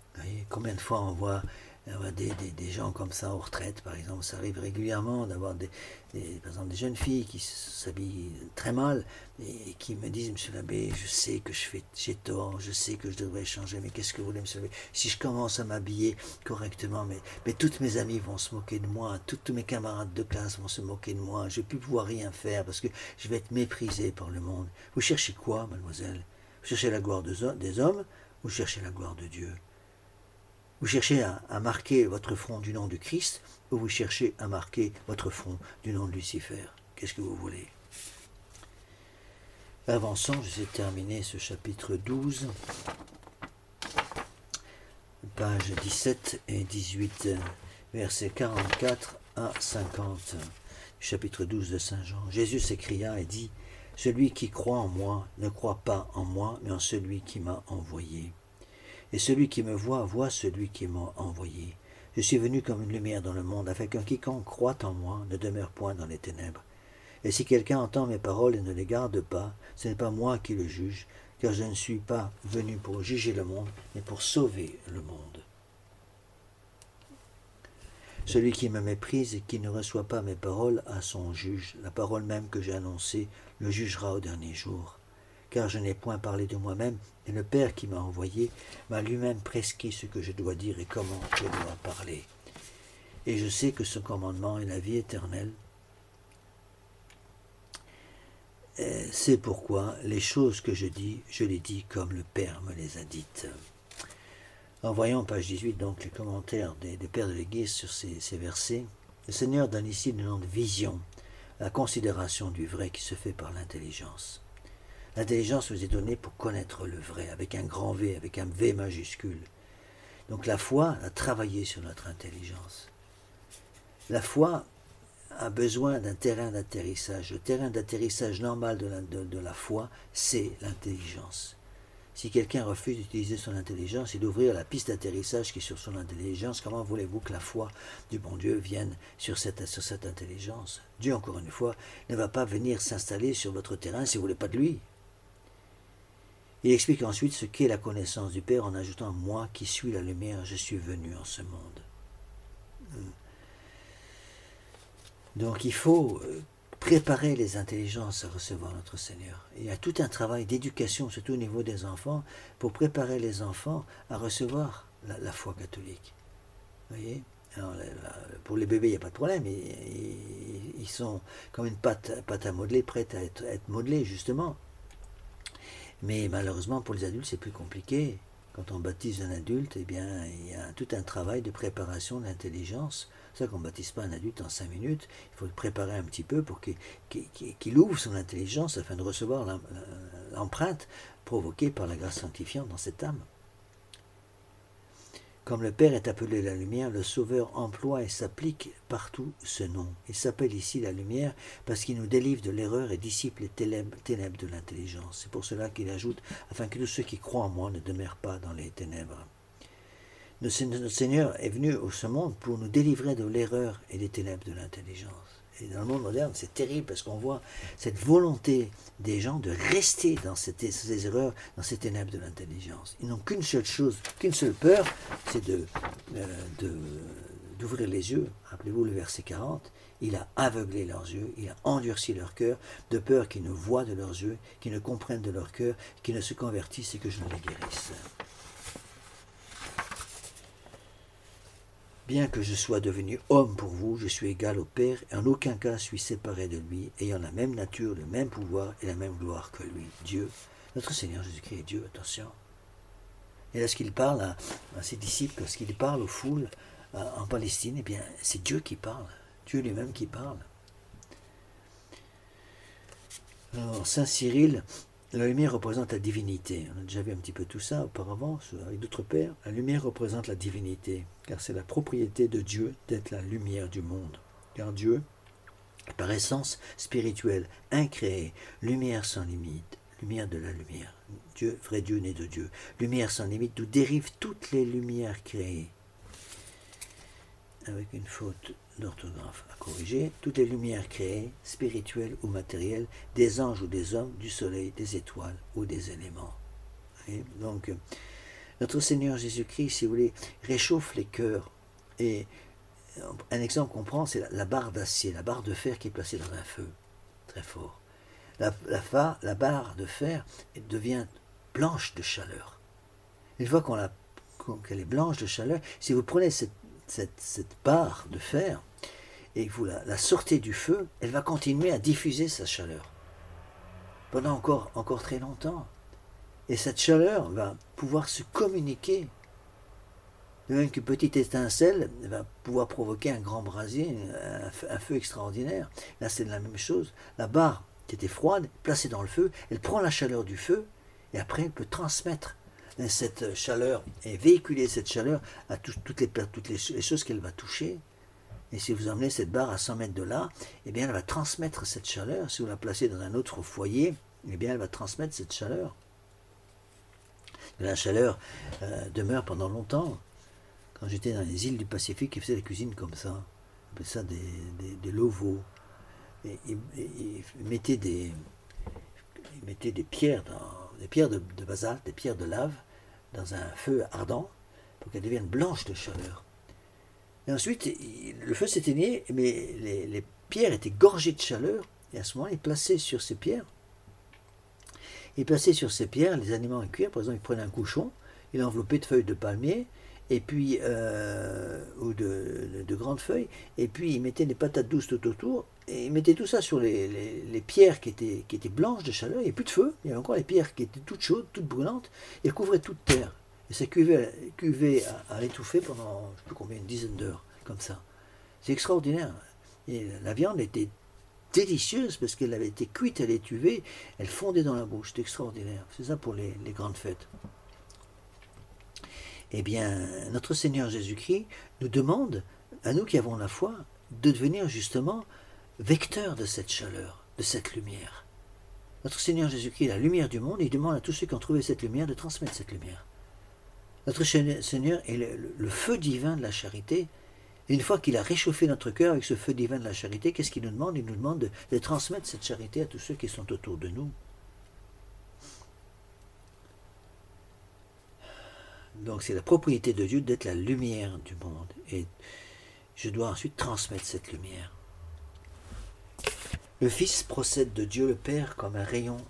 Vous voyez, combien de fois on voit Des, des, des gens comme ça en retraite, par exemple, ça arrive régulièrement d'avoir des, des, par exemple, des jeunes filles qui s'habillent très mal et qui me disent, monsieur l'abbé, je sais que je fais, j'ai tort, je sais que je devrais changer, mais qu'est-ce que vous voulez, monsieur l'abbé? Si je commence à m'habiller correctement, mais, mais toutes mes amies vont se moquer de moi, toutes, tous mes camarades de classe vont se moquer de moi, je ne vais plus pouvoir rien faire parce que je vais être méprisé par le monde. Vous cherchez quoi, mademoiselle? Vous cherchez la gloire des hommes ou vous cherchez la gloire de Dieu? Vous cherchez à, à marquer votre front du nom de Christ ou vous cherchez à marquer votre front du nom de Lucifer? Qu'est-ce que vous voulez? Avançons, je vais terminer ce chapitre douze, pages dix-sept et dix-huit, versets quarante-quatre à cinquante, du chapitre douze de Saint Jean. Jésus s'écria et dit, « Celui qui croit en moi ne croit pas en moi, mais en celui qui m'a envoyé. Et celui qui me voit, voit celui qui m'a envoyé. Je suis venu comme une lumière dans le monde, afin qu'un quiconque croit en moi ne demeure point dans les ténèbres. Et si quelqu'un entend mes paroles et ne les garde pas, ce n'est pas moi qui le juge, car je ne suis pas venu pour juger le monde, mais pour sauver le monde. Celui qui me méprise et qui ne reçoit pas mes paroles a son juge. La parole même que j'ai annoncée le jugera au dernier jour. Car je n'ai point parlé de moi-même, et le Père qui m'a envoyé m'a lui-même prescrit ce que je dois dire et comment je dois parler. Et je sais que ce commandement est la vie éternelle. C'est pourquoi les choses que je dis, je les dis comme le Père me les a dites. » En voyant, page dix-huit, donc les commentaires des, des pères de l'Église sur ces, ces versets, le Seigneur donne ici le nom de vision, la considération du vrai qui se fait par l'intelligence. L'intelligence nous est donnée pour connaître le vrai, avec un grand V, avec un V majuscule. Donc la foi a travaillé sur notre intelligence. La foi a besoin d'un terrain d'atterrissage. Le terrain d'atterrissage normal de la, de, de la foi, c'est l'intelligence. Si quelqu'un refuse d'utiliser son intelligence et d'ouvrir la piste d'atterrissage qui est sur son intelligence, comment voulez-vous que la foi du bon Dieu vienne sur cette, sur cette intelligence? Dieu, encore une fois, ne va pas venir s'installer sur votre terrain si vous ne voulez pas de lui. Il explique ensuite ce qu'est la connaissance du Père en ajoutant « Moi qui suis la lumière, je suis venu en ce monde. » Donc il faut préparer les intelligences à recevoir notre Seigneur. Il y a tout un travail d'éducation, surtout au niveau des enfants, pour préparer les enfants à recevoir la, la foi catholique. Vous voyez? Alors, la, la, pour les bébés, il n'y a pas de problème. Ils, ils, ils sont comme une pâte, pâte à modeler, prête à être, à être modelés, justement. Mais malheureusement, pour les adultes, c'est plus compliqué. Quand on baptise un adulte, eh bien, il y a tout un travail de préparation de l'intelligence. C'est ça qu'on ne baptise pas un adulte en cinq minutes. Il faut le préparer un petit peu pour qu'il, qu'il, qu'il ouvre son intelligence afin de recevoir l'empreinte provoquée par la grâce sanctifiante dans cette âme. Comme le Père est appelé la lumière, le Sauveur emploie et s'applique partout ce nom. Il s'appelle ici la lumière parce qu'il nous délivre de l'erreur et dissipe les ténèbres de l'intelligence. C'est pour cela qu'il ajoute « afin que tous ceux qui croient en moi ne demeurent pas dans les ténèbres ». Notre Seigneur est venu au ce monde pour nous délivrer de l'erreur et des ténèbres de l'intelligence. Et dans le monde moderne, c'est terrible parce qu'on voit cette volonté des gens de rester dans cette, ces erreurs, dans ces ténèbres de l'intelligence. Ils n'ont qu'une seule chose, qu'une seule peur, c'est de, euh, de, d'ouvrir les yeux. Rappelez-vous le verset quarante. Il a aveuglé leurs yeux, il a endurci leur cœur, de peur qu'ils ne voient de leurs yeux, qu'ils ne comprennent de leur cœur, qu'ils ne se convertissent et que je ne les guérisse. Bien que je sois devenu homme pour vous, je suis égal au Père et en aucun cas suis séparé de lui, ayant la même nature, le même pouvoir et la même gloire que lui. Dieu, notre Seigneur Jésus-Christ est Dieu, attention. Et lorsqu'il parle à, à ses disciples, lorsqu'il parle aux foules à, en Palestine, eh bien, c'est Dieu qui parle, Dieu lui-même qui parle. Alors, Saint Cyril, la lumière représente la divinité. On a déjà vu un petit peu tout ça auparavant avec d'autres pères. La lumière représente la divinité, car c'est la propriété de Dieu d'être la lumière du monde. Car Dieu est par essence spirituelle, incréé, lumière sans limite, lumière de la lumière. Dieu, vrai Dieu né de Dieu, lumière sans limite, d'où dérivent toutes les lumières créées. Avec une faute d'orthographe à corriger, toutes les lumières créées, spirituelles ou matérielles, des anges ou des hommes, du soleil, des étoiles ou des éléments. Et donc, Notre Seigneur Jésus-Christ, si vous voulez, réchauffe les cœurs. Et un exemple qu'on prend, c'est la, la barre d'acier, la barre de fer qui est placée dans un feu, très fort. La, la, la barre de fer devient blanche de chaleur. Une fois qu'on la, qu'elle est blanche de chaleur, si vous prenez cette, cette, cette barre de fer et que vous la, la sortez du feu, elle va continuer à diffuser sa chaleur pendant encore, encore très longtemps. Et cette chaleur va pouvoir se communiquer. De même qu'une petite étincelle va pouvoir provoquer un grand brasier, un feu, un feu extraordinaire. Là, c'est la même chose. La barre qui était froide, placée dans le feu, elle prend la chaleur du feu et après elle peut transmettre cette chaleur et véhiculer cette chaleur à tout, toutes, les, toutes les, les choses qu'elle va toucher. Et si vous emmenez cette barre à cent mètres de là, eh bien elle va transmettre cette chaleur. Si vous la placez dans un autre foyer, eh bien elle va transmettre cette chaleur. La chaleur euh, demeure pendant longtemps. Quand j'étais dans les îles du Pacifique, ils faisaient la cuisine comme ça. On appelait ça des, des, des lovos. Et ils, ils, ils, mettaient des, ils mettaient des pierres, dans, des pierres de, de basalte, des pierres de lave, dans un feu ardent, pour qu'elles deviennent blanches de chaleur. Et ensuite, il, le feu s'éteignait, mais les, les pierres étaient gorgées de chaleur. Et à ce moment-là, ils plaçaient sur ces pierres, ils plaçaient sur ces pierres les aliments à cuire. Par exemple, ils prenaient un couchon, ils l'enveloppaient de feuilles de palmier, et puis euh, ou de, de, de grandes feuilles, et puis ils mettaient des patates douces tout autour, et ils mettaient tout ça sur les, les, les pierres qui étaient, qui étaient blanches de chaleur. Il n'y avait plus de feu, il y avait encore les pierres qui étaient toutes chaudes, toutes brûlantes, et elles couvraient toute terre. Et ça cuvait, cuvait à, à l'étouffer pendant, je ne sais plus combien, une dizaine d'heures, comme ça. C'est extraordinaire. Et la viande était délicieuse parce qu'elle avait été cuite, elle étuvée, elle fondait dans la bouche. C'est extraordinaire. C'est ça pour les, les grandes fêtes. Eh bien, notre Seigneur Jésus-Christ nous demande, à nous qui avons la foi, de devenir justement vecteurs de cette chaleur, de cette lumière. Notre Seigneur Jésus-Christ est la lumière du monde et il demande à tous ceux qui ont trouvé cette lumière de transmettre cette lumière. Notre Seigneur est le, le, le feu divin de la charité. Et une fois qu'il a réchauffé notre cœur avec ce feu divin de la charité, qu'est-ce qu'il nous demande? Il nous demande de, de transmettre cette charité à tous ceux qui sont autour de nous. Donc c'est la propriété de Dieu d'être la lumière du monde. Et je dois ensuite transmettre cette lumière. Le Fils procède de Dieu le Père comme un rayon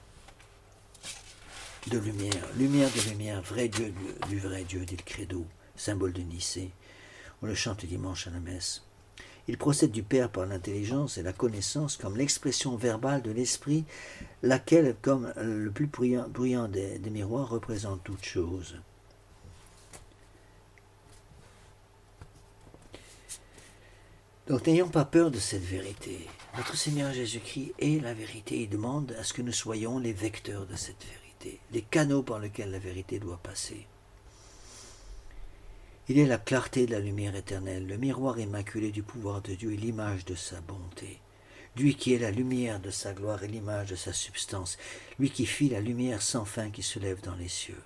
de lumière. Lumière de lumière, vrai Dieu du, du vrai Dieu, dit le credo, symbole de Nicée. On le chante dimanche à la messe. Il procède du Père par l'intelligence et la connaissance comme l'expression verbale de l'Esprit, laquelle, comme le plus bruyant, bruyant des, des miroirs, représente toute chose. Donc n'ayons pas peur de cette vérité. Notre Seigneur Jésus-Christ est la vérité. Il demande à ce que nous soyons les vecteurs de cette vérité, les canaux par lesquels la vérité doit passer. Il est la clarté de la lumière éternelle, le miroir immaculé du pouvoir de Dieu et l'image de sa bonté. Lui qui est la lumière de sa gloire et l'image de sa substance, lui qui fit la lumière sans fin qui se lève dans les cieux.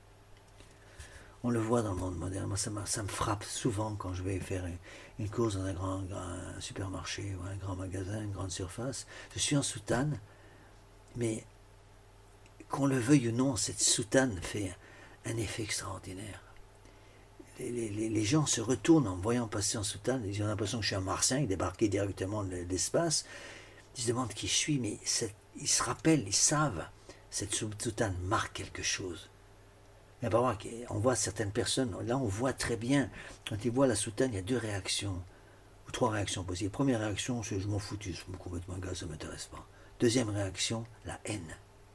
On le voit dans le monde moderne. Moi, ça, ça me frappe souvent quand je vais faire une, une course dans un grand, grand supermarché ou un grand magasin, une grande surface. Je suis en soutane, mais qu'on le veuille ou non, cette soutane fait un, un effet extraordinaire. Les, les, les gens se retournent en me voyant passer en soutane. Ils ont l'impression que je suis un martien, débarqué directement de l'espace. Ils se demandent qui je suis, mais cette, ils se rappellent, ils savent, cette soutane marque quelque chose. Mais on voit certaines personnes, là on voit très bien, quand ils voient la soutane, il y a deux réactions, ou trois réactions possibles. Première réaction, c'est je m'en fous, je me complètement gaz, ça ne m'intéresse pas. Deuxième réaction, la haine.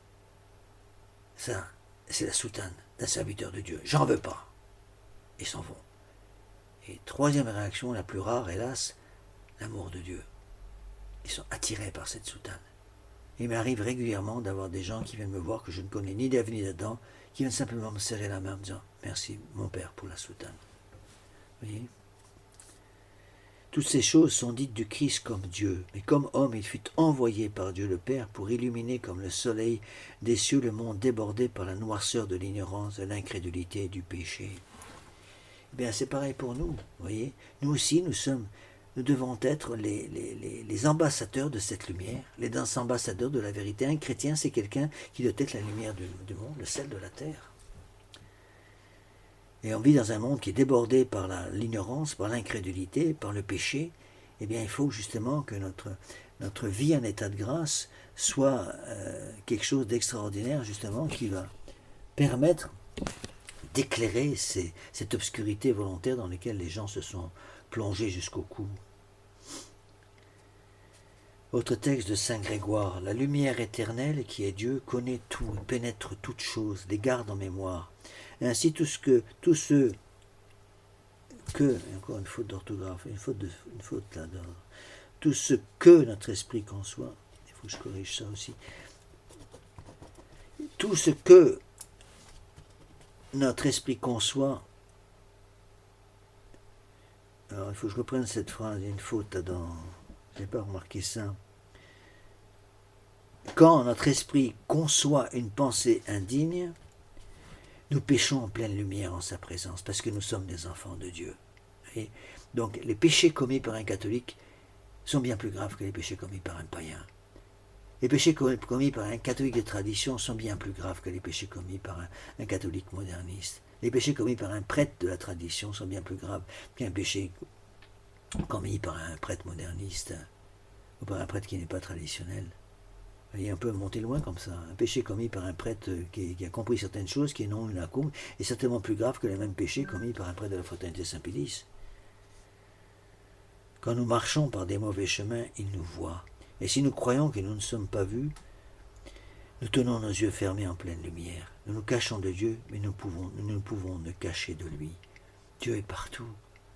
Ça, c'est la soutane d'un serviteur de Dieu. J'en veux pas. Ils s'en vont. Et troisième réaction, la plus rare, hélas, l'amour de Dieu. Ils sont attirés par cette soutane. Il m'arrive régulièrement d'avoir des gens qui viennent me voir que je ne connais ni d'Ève ni d'Adam, qui viennent simplement me serrer la main en me disant « Merci, mon Père, pour la soutane. » Vous voyez ? Toutes ces choses sont dites du Christ comme Dieu, mais comme homme, il fut envoyé par Dieu le Père pour illuminer comme le soleil des cieux le monde débordé par la noirceur de l'ignorance, de l'incrédulité et du péché. Eh bien, c'est pareil pour nous, vous voyez. Nous aussi, nous sommes, nous devons être les, les, les, les ambassadeurs de cette lumière, les ambassadeurs de la vérité. Un chrétien, c'est quelqu'un qui doit être la lumière du, du monde, le sel de la terre. et on vit dans un monde qui est débordé par l'ignorance, par l'incrédulité, par le péché, eh bien il faut justement que notre, notre vie en état de grâce soit euh, quelque chose d'extraordinaire justement qui va permettre d'éclairer ces, cette obscurité volontaire dans laquelle les gens se sont plongés jusqu'au cou. Autre texte de Saint Grégoire, la lumière éternelle qui est Dieu connaît tout, pénètre toutes choses, les garde en mémoire. Ainsi tout ce que, tous ceux que, encore une faute d'orthographe, une faute, de, une faute là, tout ce que notre esprit conçoit, il faut que je corrige ça aussi, tout ce que notre esprit conçoit, alors il faut que je reprenne cette phrase, il y a une faute là-dedans, je n'ai pas remarqué ça. Quand notre esprit conçoit une pensée indigne, nous péchons en pleine lumière en sa présence, parce que nous sommes des enfants de Dieu. Et donc les péchés commis par un catholique sont bien plus graves que les péchés commis par un païen. Les péchés commis par un catholique de tradition sont bien plus graves que les péchés commis par un, un catholique moderniste. Les péchés commis par un prêtre de la tradition sont bien plus graves qu'un péché commis par un prêtre moderniste ou par un prêtre qui n'est pas traditionnel. Il on peut monter loin comme ça. Un péché commis par un prêtre qui, qui a compris certaines choses, qui n'ont une accoume, est certainement plus grave que les mêmes péchés commis par un prêtre de la fraternité Saint-Pédis. Quand nous marchons par des mauvais chemins, il nous voit. Et si nous croyons que nous ne sommes pas vus, nous tenons nos yeux fermés en pleine lumière. Nous nous cachons de Dieu, mais nous, pouvons, nous ne pouvons nous cacher de lui. Dieu est partout.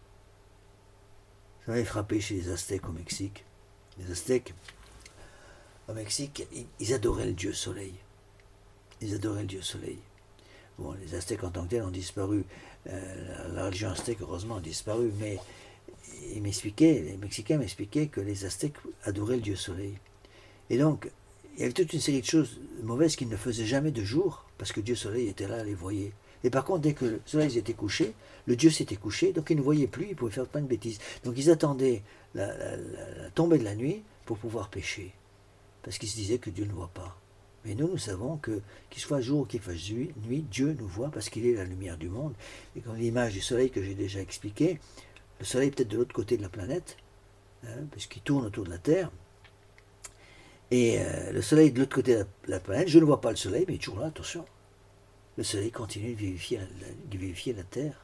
Ça m'avait frappé chez les Aztèques au Mexique. Les Aztèques, au Mexique, ils adoraient le Dieu Soleil. Ils adoraient le Dieu Soleil. Bon, les Aztèques en tant que tels ont disparu. Euh, la religion aztèque, heureusement, a disparu, mais ils m'expliquaient, les Mexicains m'expliquaient que les Aztèques adoraient le Dieu Soleil. Et donc, il y avait toute une série de choses mauvaises qu'ils ne faisaient jamais de jour, parce que Dieu Soleil était là, les voyait. Et par contre, dès que le soleil s'était couché, le Dieu s'était couché, donc ils ne voyaient plus, ils pouvaient faire plein de bêtises. Donc ils attendaient la, la, la, la tombée de la nuit pour pouvoir pécher, parce qu'ils se disaient que Dieu ne voit pas. Mais nous, nous savons que, qu'il soit jour ou qu'il fasse nuit, Dieu nous voit parce qu'il est la lumière du monde. Et comme l'image du soleil que j'ai déjà expliquée, le soleil est peut-être de l'autre côté de la planète, hein, puisqu'il tourne autour de la Terre. Et euh, le soleil est de l'autre côté de la, la planète, je ne vois pas le soleil, mais il est toujours là, attention. Le soleil continue de vivifier la, de vivifier la Terre.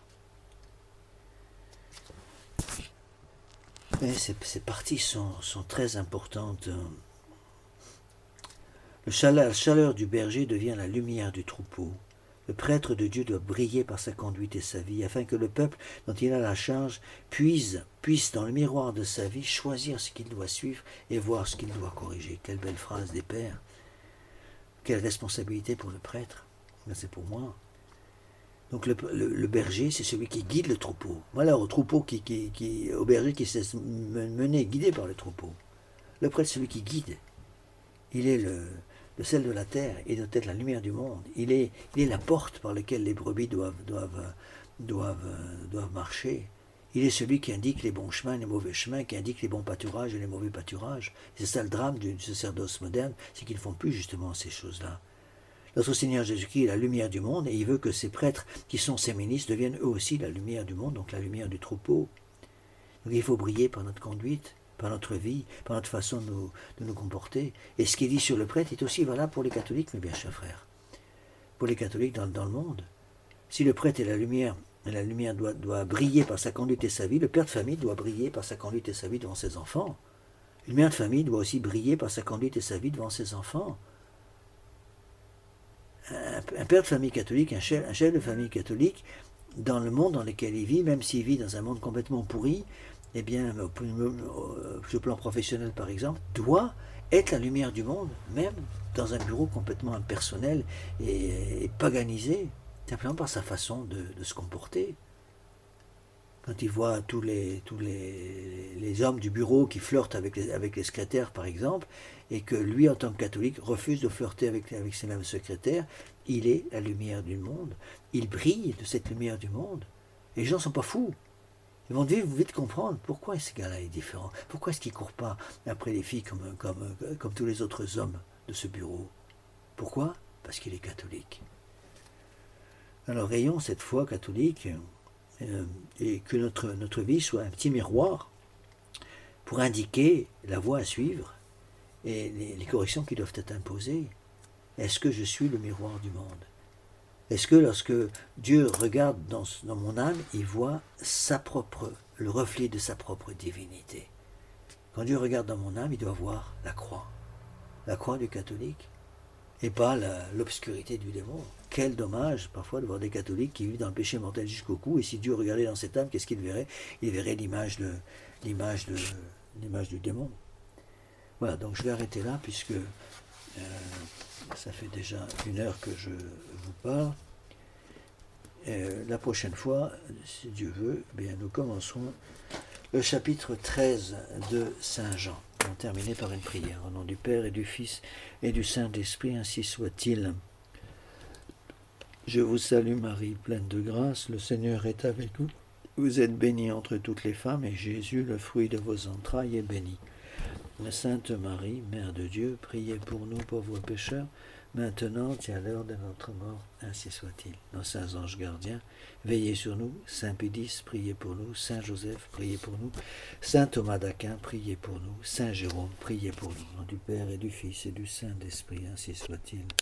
Mais ces, ces parties sont, sont très importantes. Le chaleur, la chaleur du berger devient la lumière du troupeau. Le prêtre de Dieu doit briller par sa conduite et sa vie, afin que le peuple dont il a la charge puisse, puisse dans le miroir de sa vie, choisir ce qu'il doit suivre et voir ce qu'il doit corriger. Quelle belle phrase des pères. Quelle responsabilité pour le prêtre. C'est pour moi. Donc le, le, le berger, c'est celui qui guide le troupeau. Voilà, au troupeau qui, qui, qui, au berger qui se laisse mener, guidé par le troupeau. Le prêtre, celui qui guide. Il est le, le sel de la terre, il doit être la lumière du monde. Il est, il est la porte par laquelle les brebis doivent, doivent, doivent, doivent marcher. Il est celui qui indique les bons chemins et les mauvais chemins, qui indique les bons pâturages et les mauvais pâturages. C'est ça le drame du sacerdoce moderne, c'est qu'ils ne font plus justement ces choses-là. Notre Seigneur Jésus-Christ est la lumière du monde et il veut que ces prêtres qui sont ses ministres deviennent eux aussi la lumière du monde, donc la lumière du troupeau. Donc il faut briller par notre conduite, par notre vie, par notre façon de nous, de nous comporter. Et ce qu'il dit sur le prêtre est aussi valable pour les catholiques, mes bien chers frères. Pour les catholiques dans, dans le monde. Si le prêtre est la lumière, et la lumière doit, doit briller par sa conduite et sa vie, le père de famille doit briller par sa conduite et sa vie devant ses enfants. Une mère de famille doit aussi briller par sa conduite et sa vie devant ses enfants. Un père de famille catholique, un chef, un chef de famille catholique, dans le monde dans lequel il vit, même s'il vit dans un monde complètement pourri, eh bien, sur le plan professionnel par exemple, doit être la lumière du monde, même dans un bureau complètement impersonnel et, et paganisé, simplement par sa façon de, de se comporter. Quand il voit tous les, tous les, les hommes du bureau qui flirtent avec les, avec les secrétaires, par exemple, et que lui, en tant que catholique, refuse de flirter avec, avec ces mêmes secrétaires, il est la lumière du monde. Il brille de cette lumière du monde. Et les gens ne sont pas fous. Ils vont vite, vite comprendre pourquoi ce gars-là est différent. Pourquoi est-ce qu'il ne court pas après les filles comme, comme, comme tous les autres hommes de ce bureau. Pourquoi ? Parce qu'il est catholique. Alors ayons cette foi catholique euh, et que notre, notre vie soit un petit miroir pour indiquer la voie à suivre et les, les corrections qui doivent être imposées. Est-ce que je suis le miroir du monde? Est-ce que lorsque Dieu regarde dans, dans mon âme, il voit sa propre, le reflet de sa propre divinité? Quand Dieu regarde dans mon âme, il doit voir la croix, la croix du catholique, et pas la, l'obscurité du démon. Quel dommage parfois de voir des catholiques qui vivent dans le péché mortel jusqu'au cou, et si Dieu regardait dans cette âme, qu'est-ce qu'il verrait? Il verrait l'image, de, l'image, de, l'image du démon. Voilà, donc je vais arrêter là, puisque euh, ça fait déjà une heure que je vous parle. Euh, la prochaine fois, si Dieu veut, eh bien, nous commencerons le chapitre treize de Saint Jean. On terminer par une prière. Au nom du Père et du Fils et du Saint-Esprit, ainsi soit-il. Je vous salue Marie, pleine de grâce, le Seigneur est avec vous. Vous êtes bénie entre toutes les femmes, et Jésus, le fruit de vos entrailles, est béni. Sainte Marie, Mère de Dieu, priez pour nous pauvres pécheurs, maintenant et à l'heure de notre mort, ainsi soit-il. Nos saints anges gardiens, veillez sur nous. Saint Pédis, priez pour nous. Saint Joseph, priez pour nous. Saint Thomas d'Aquin, priez pour nous. Saint Jérôme, priez pour nous. Au nom du Père et du Fils et du Saint-Esprit, ainsi soit-il.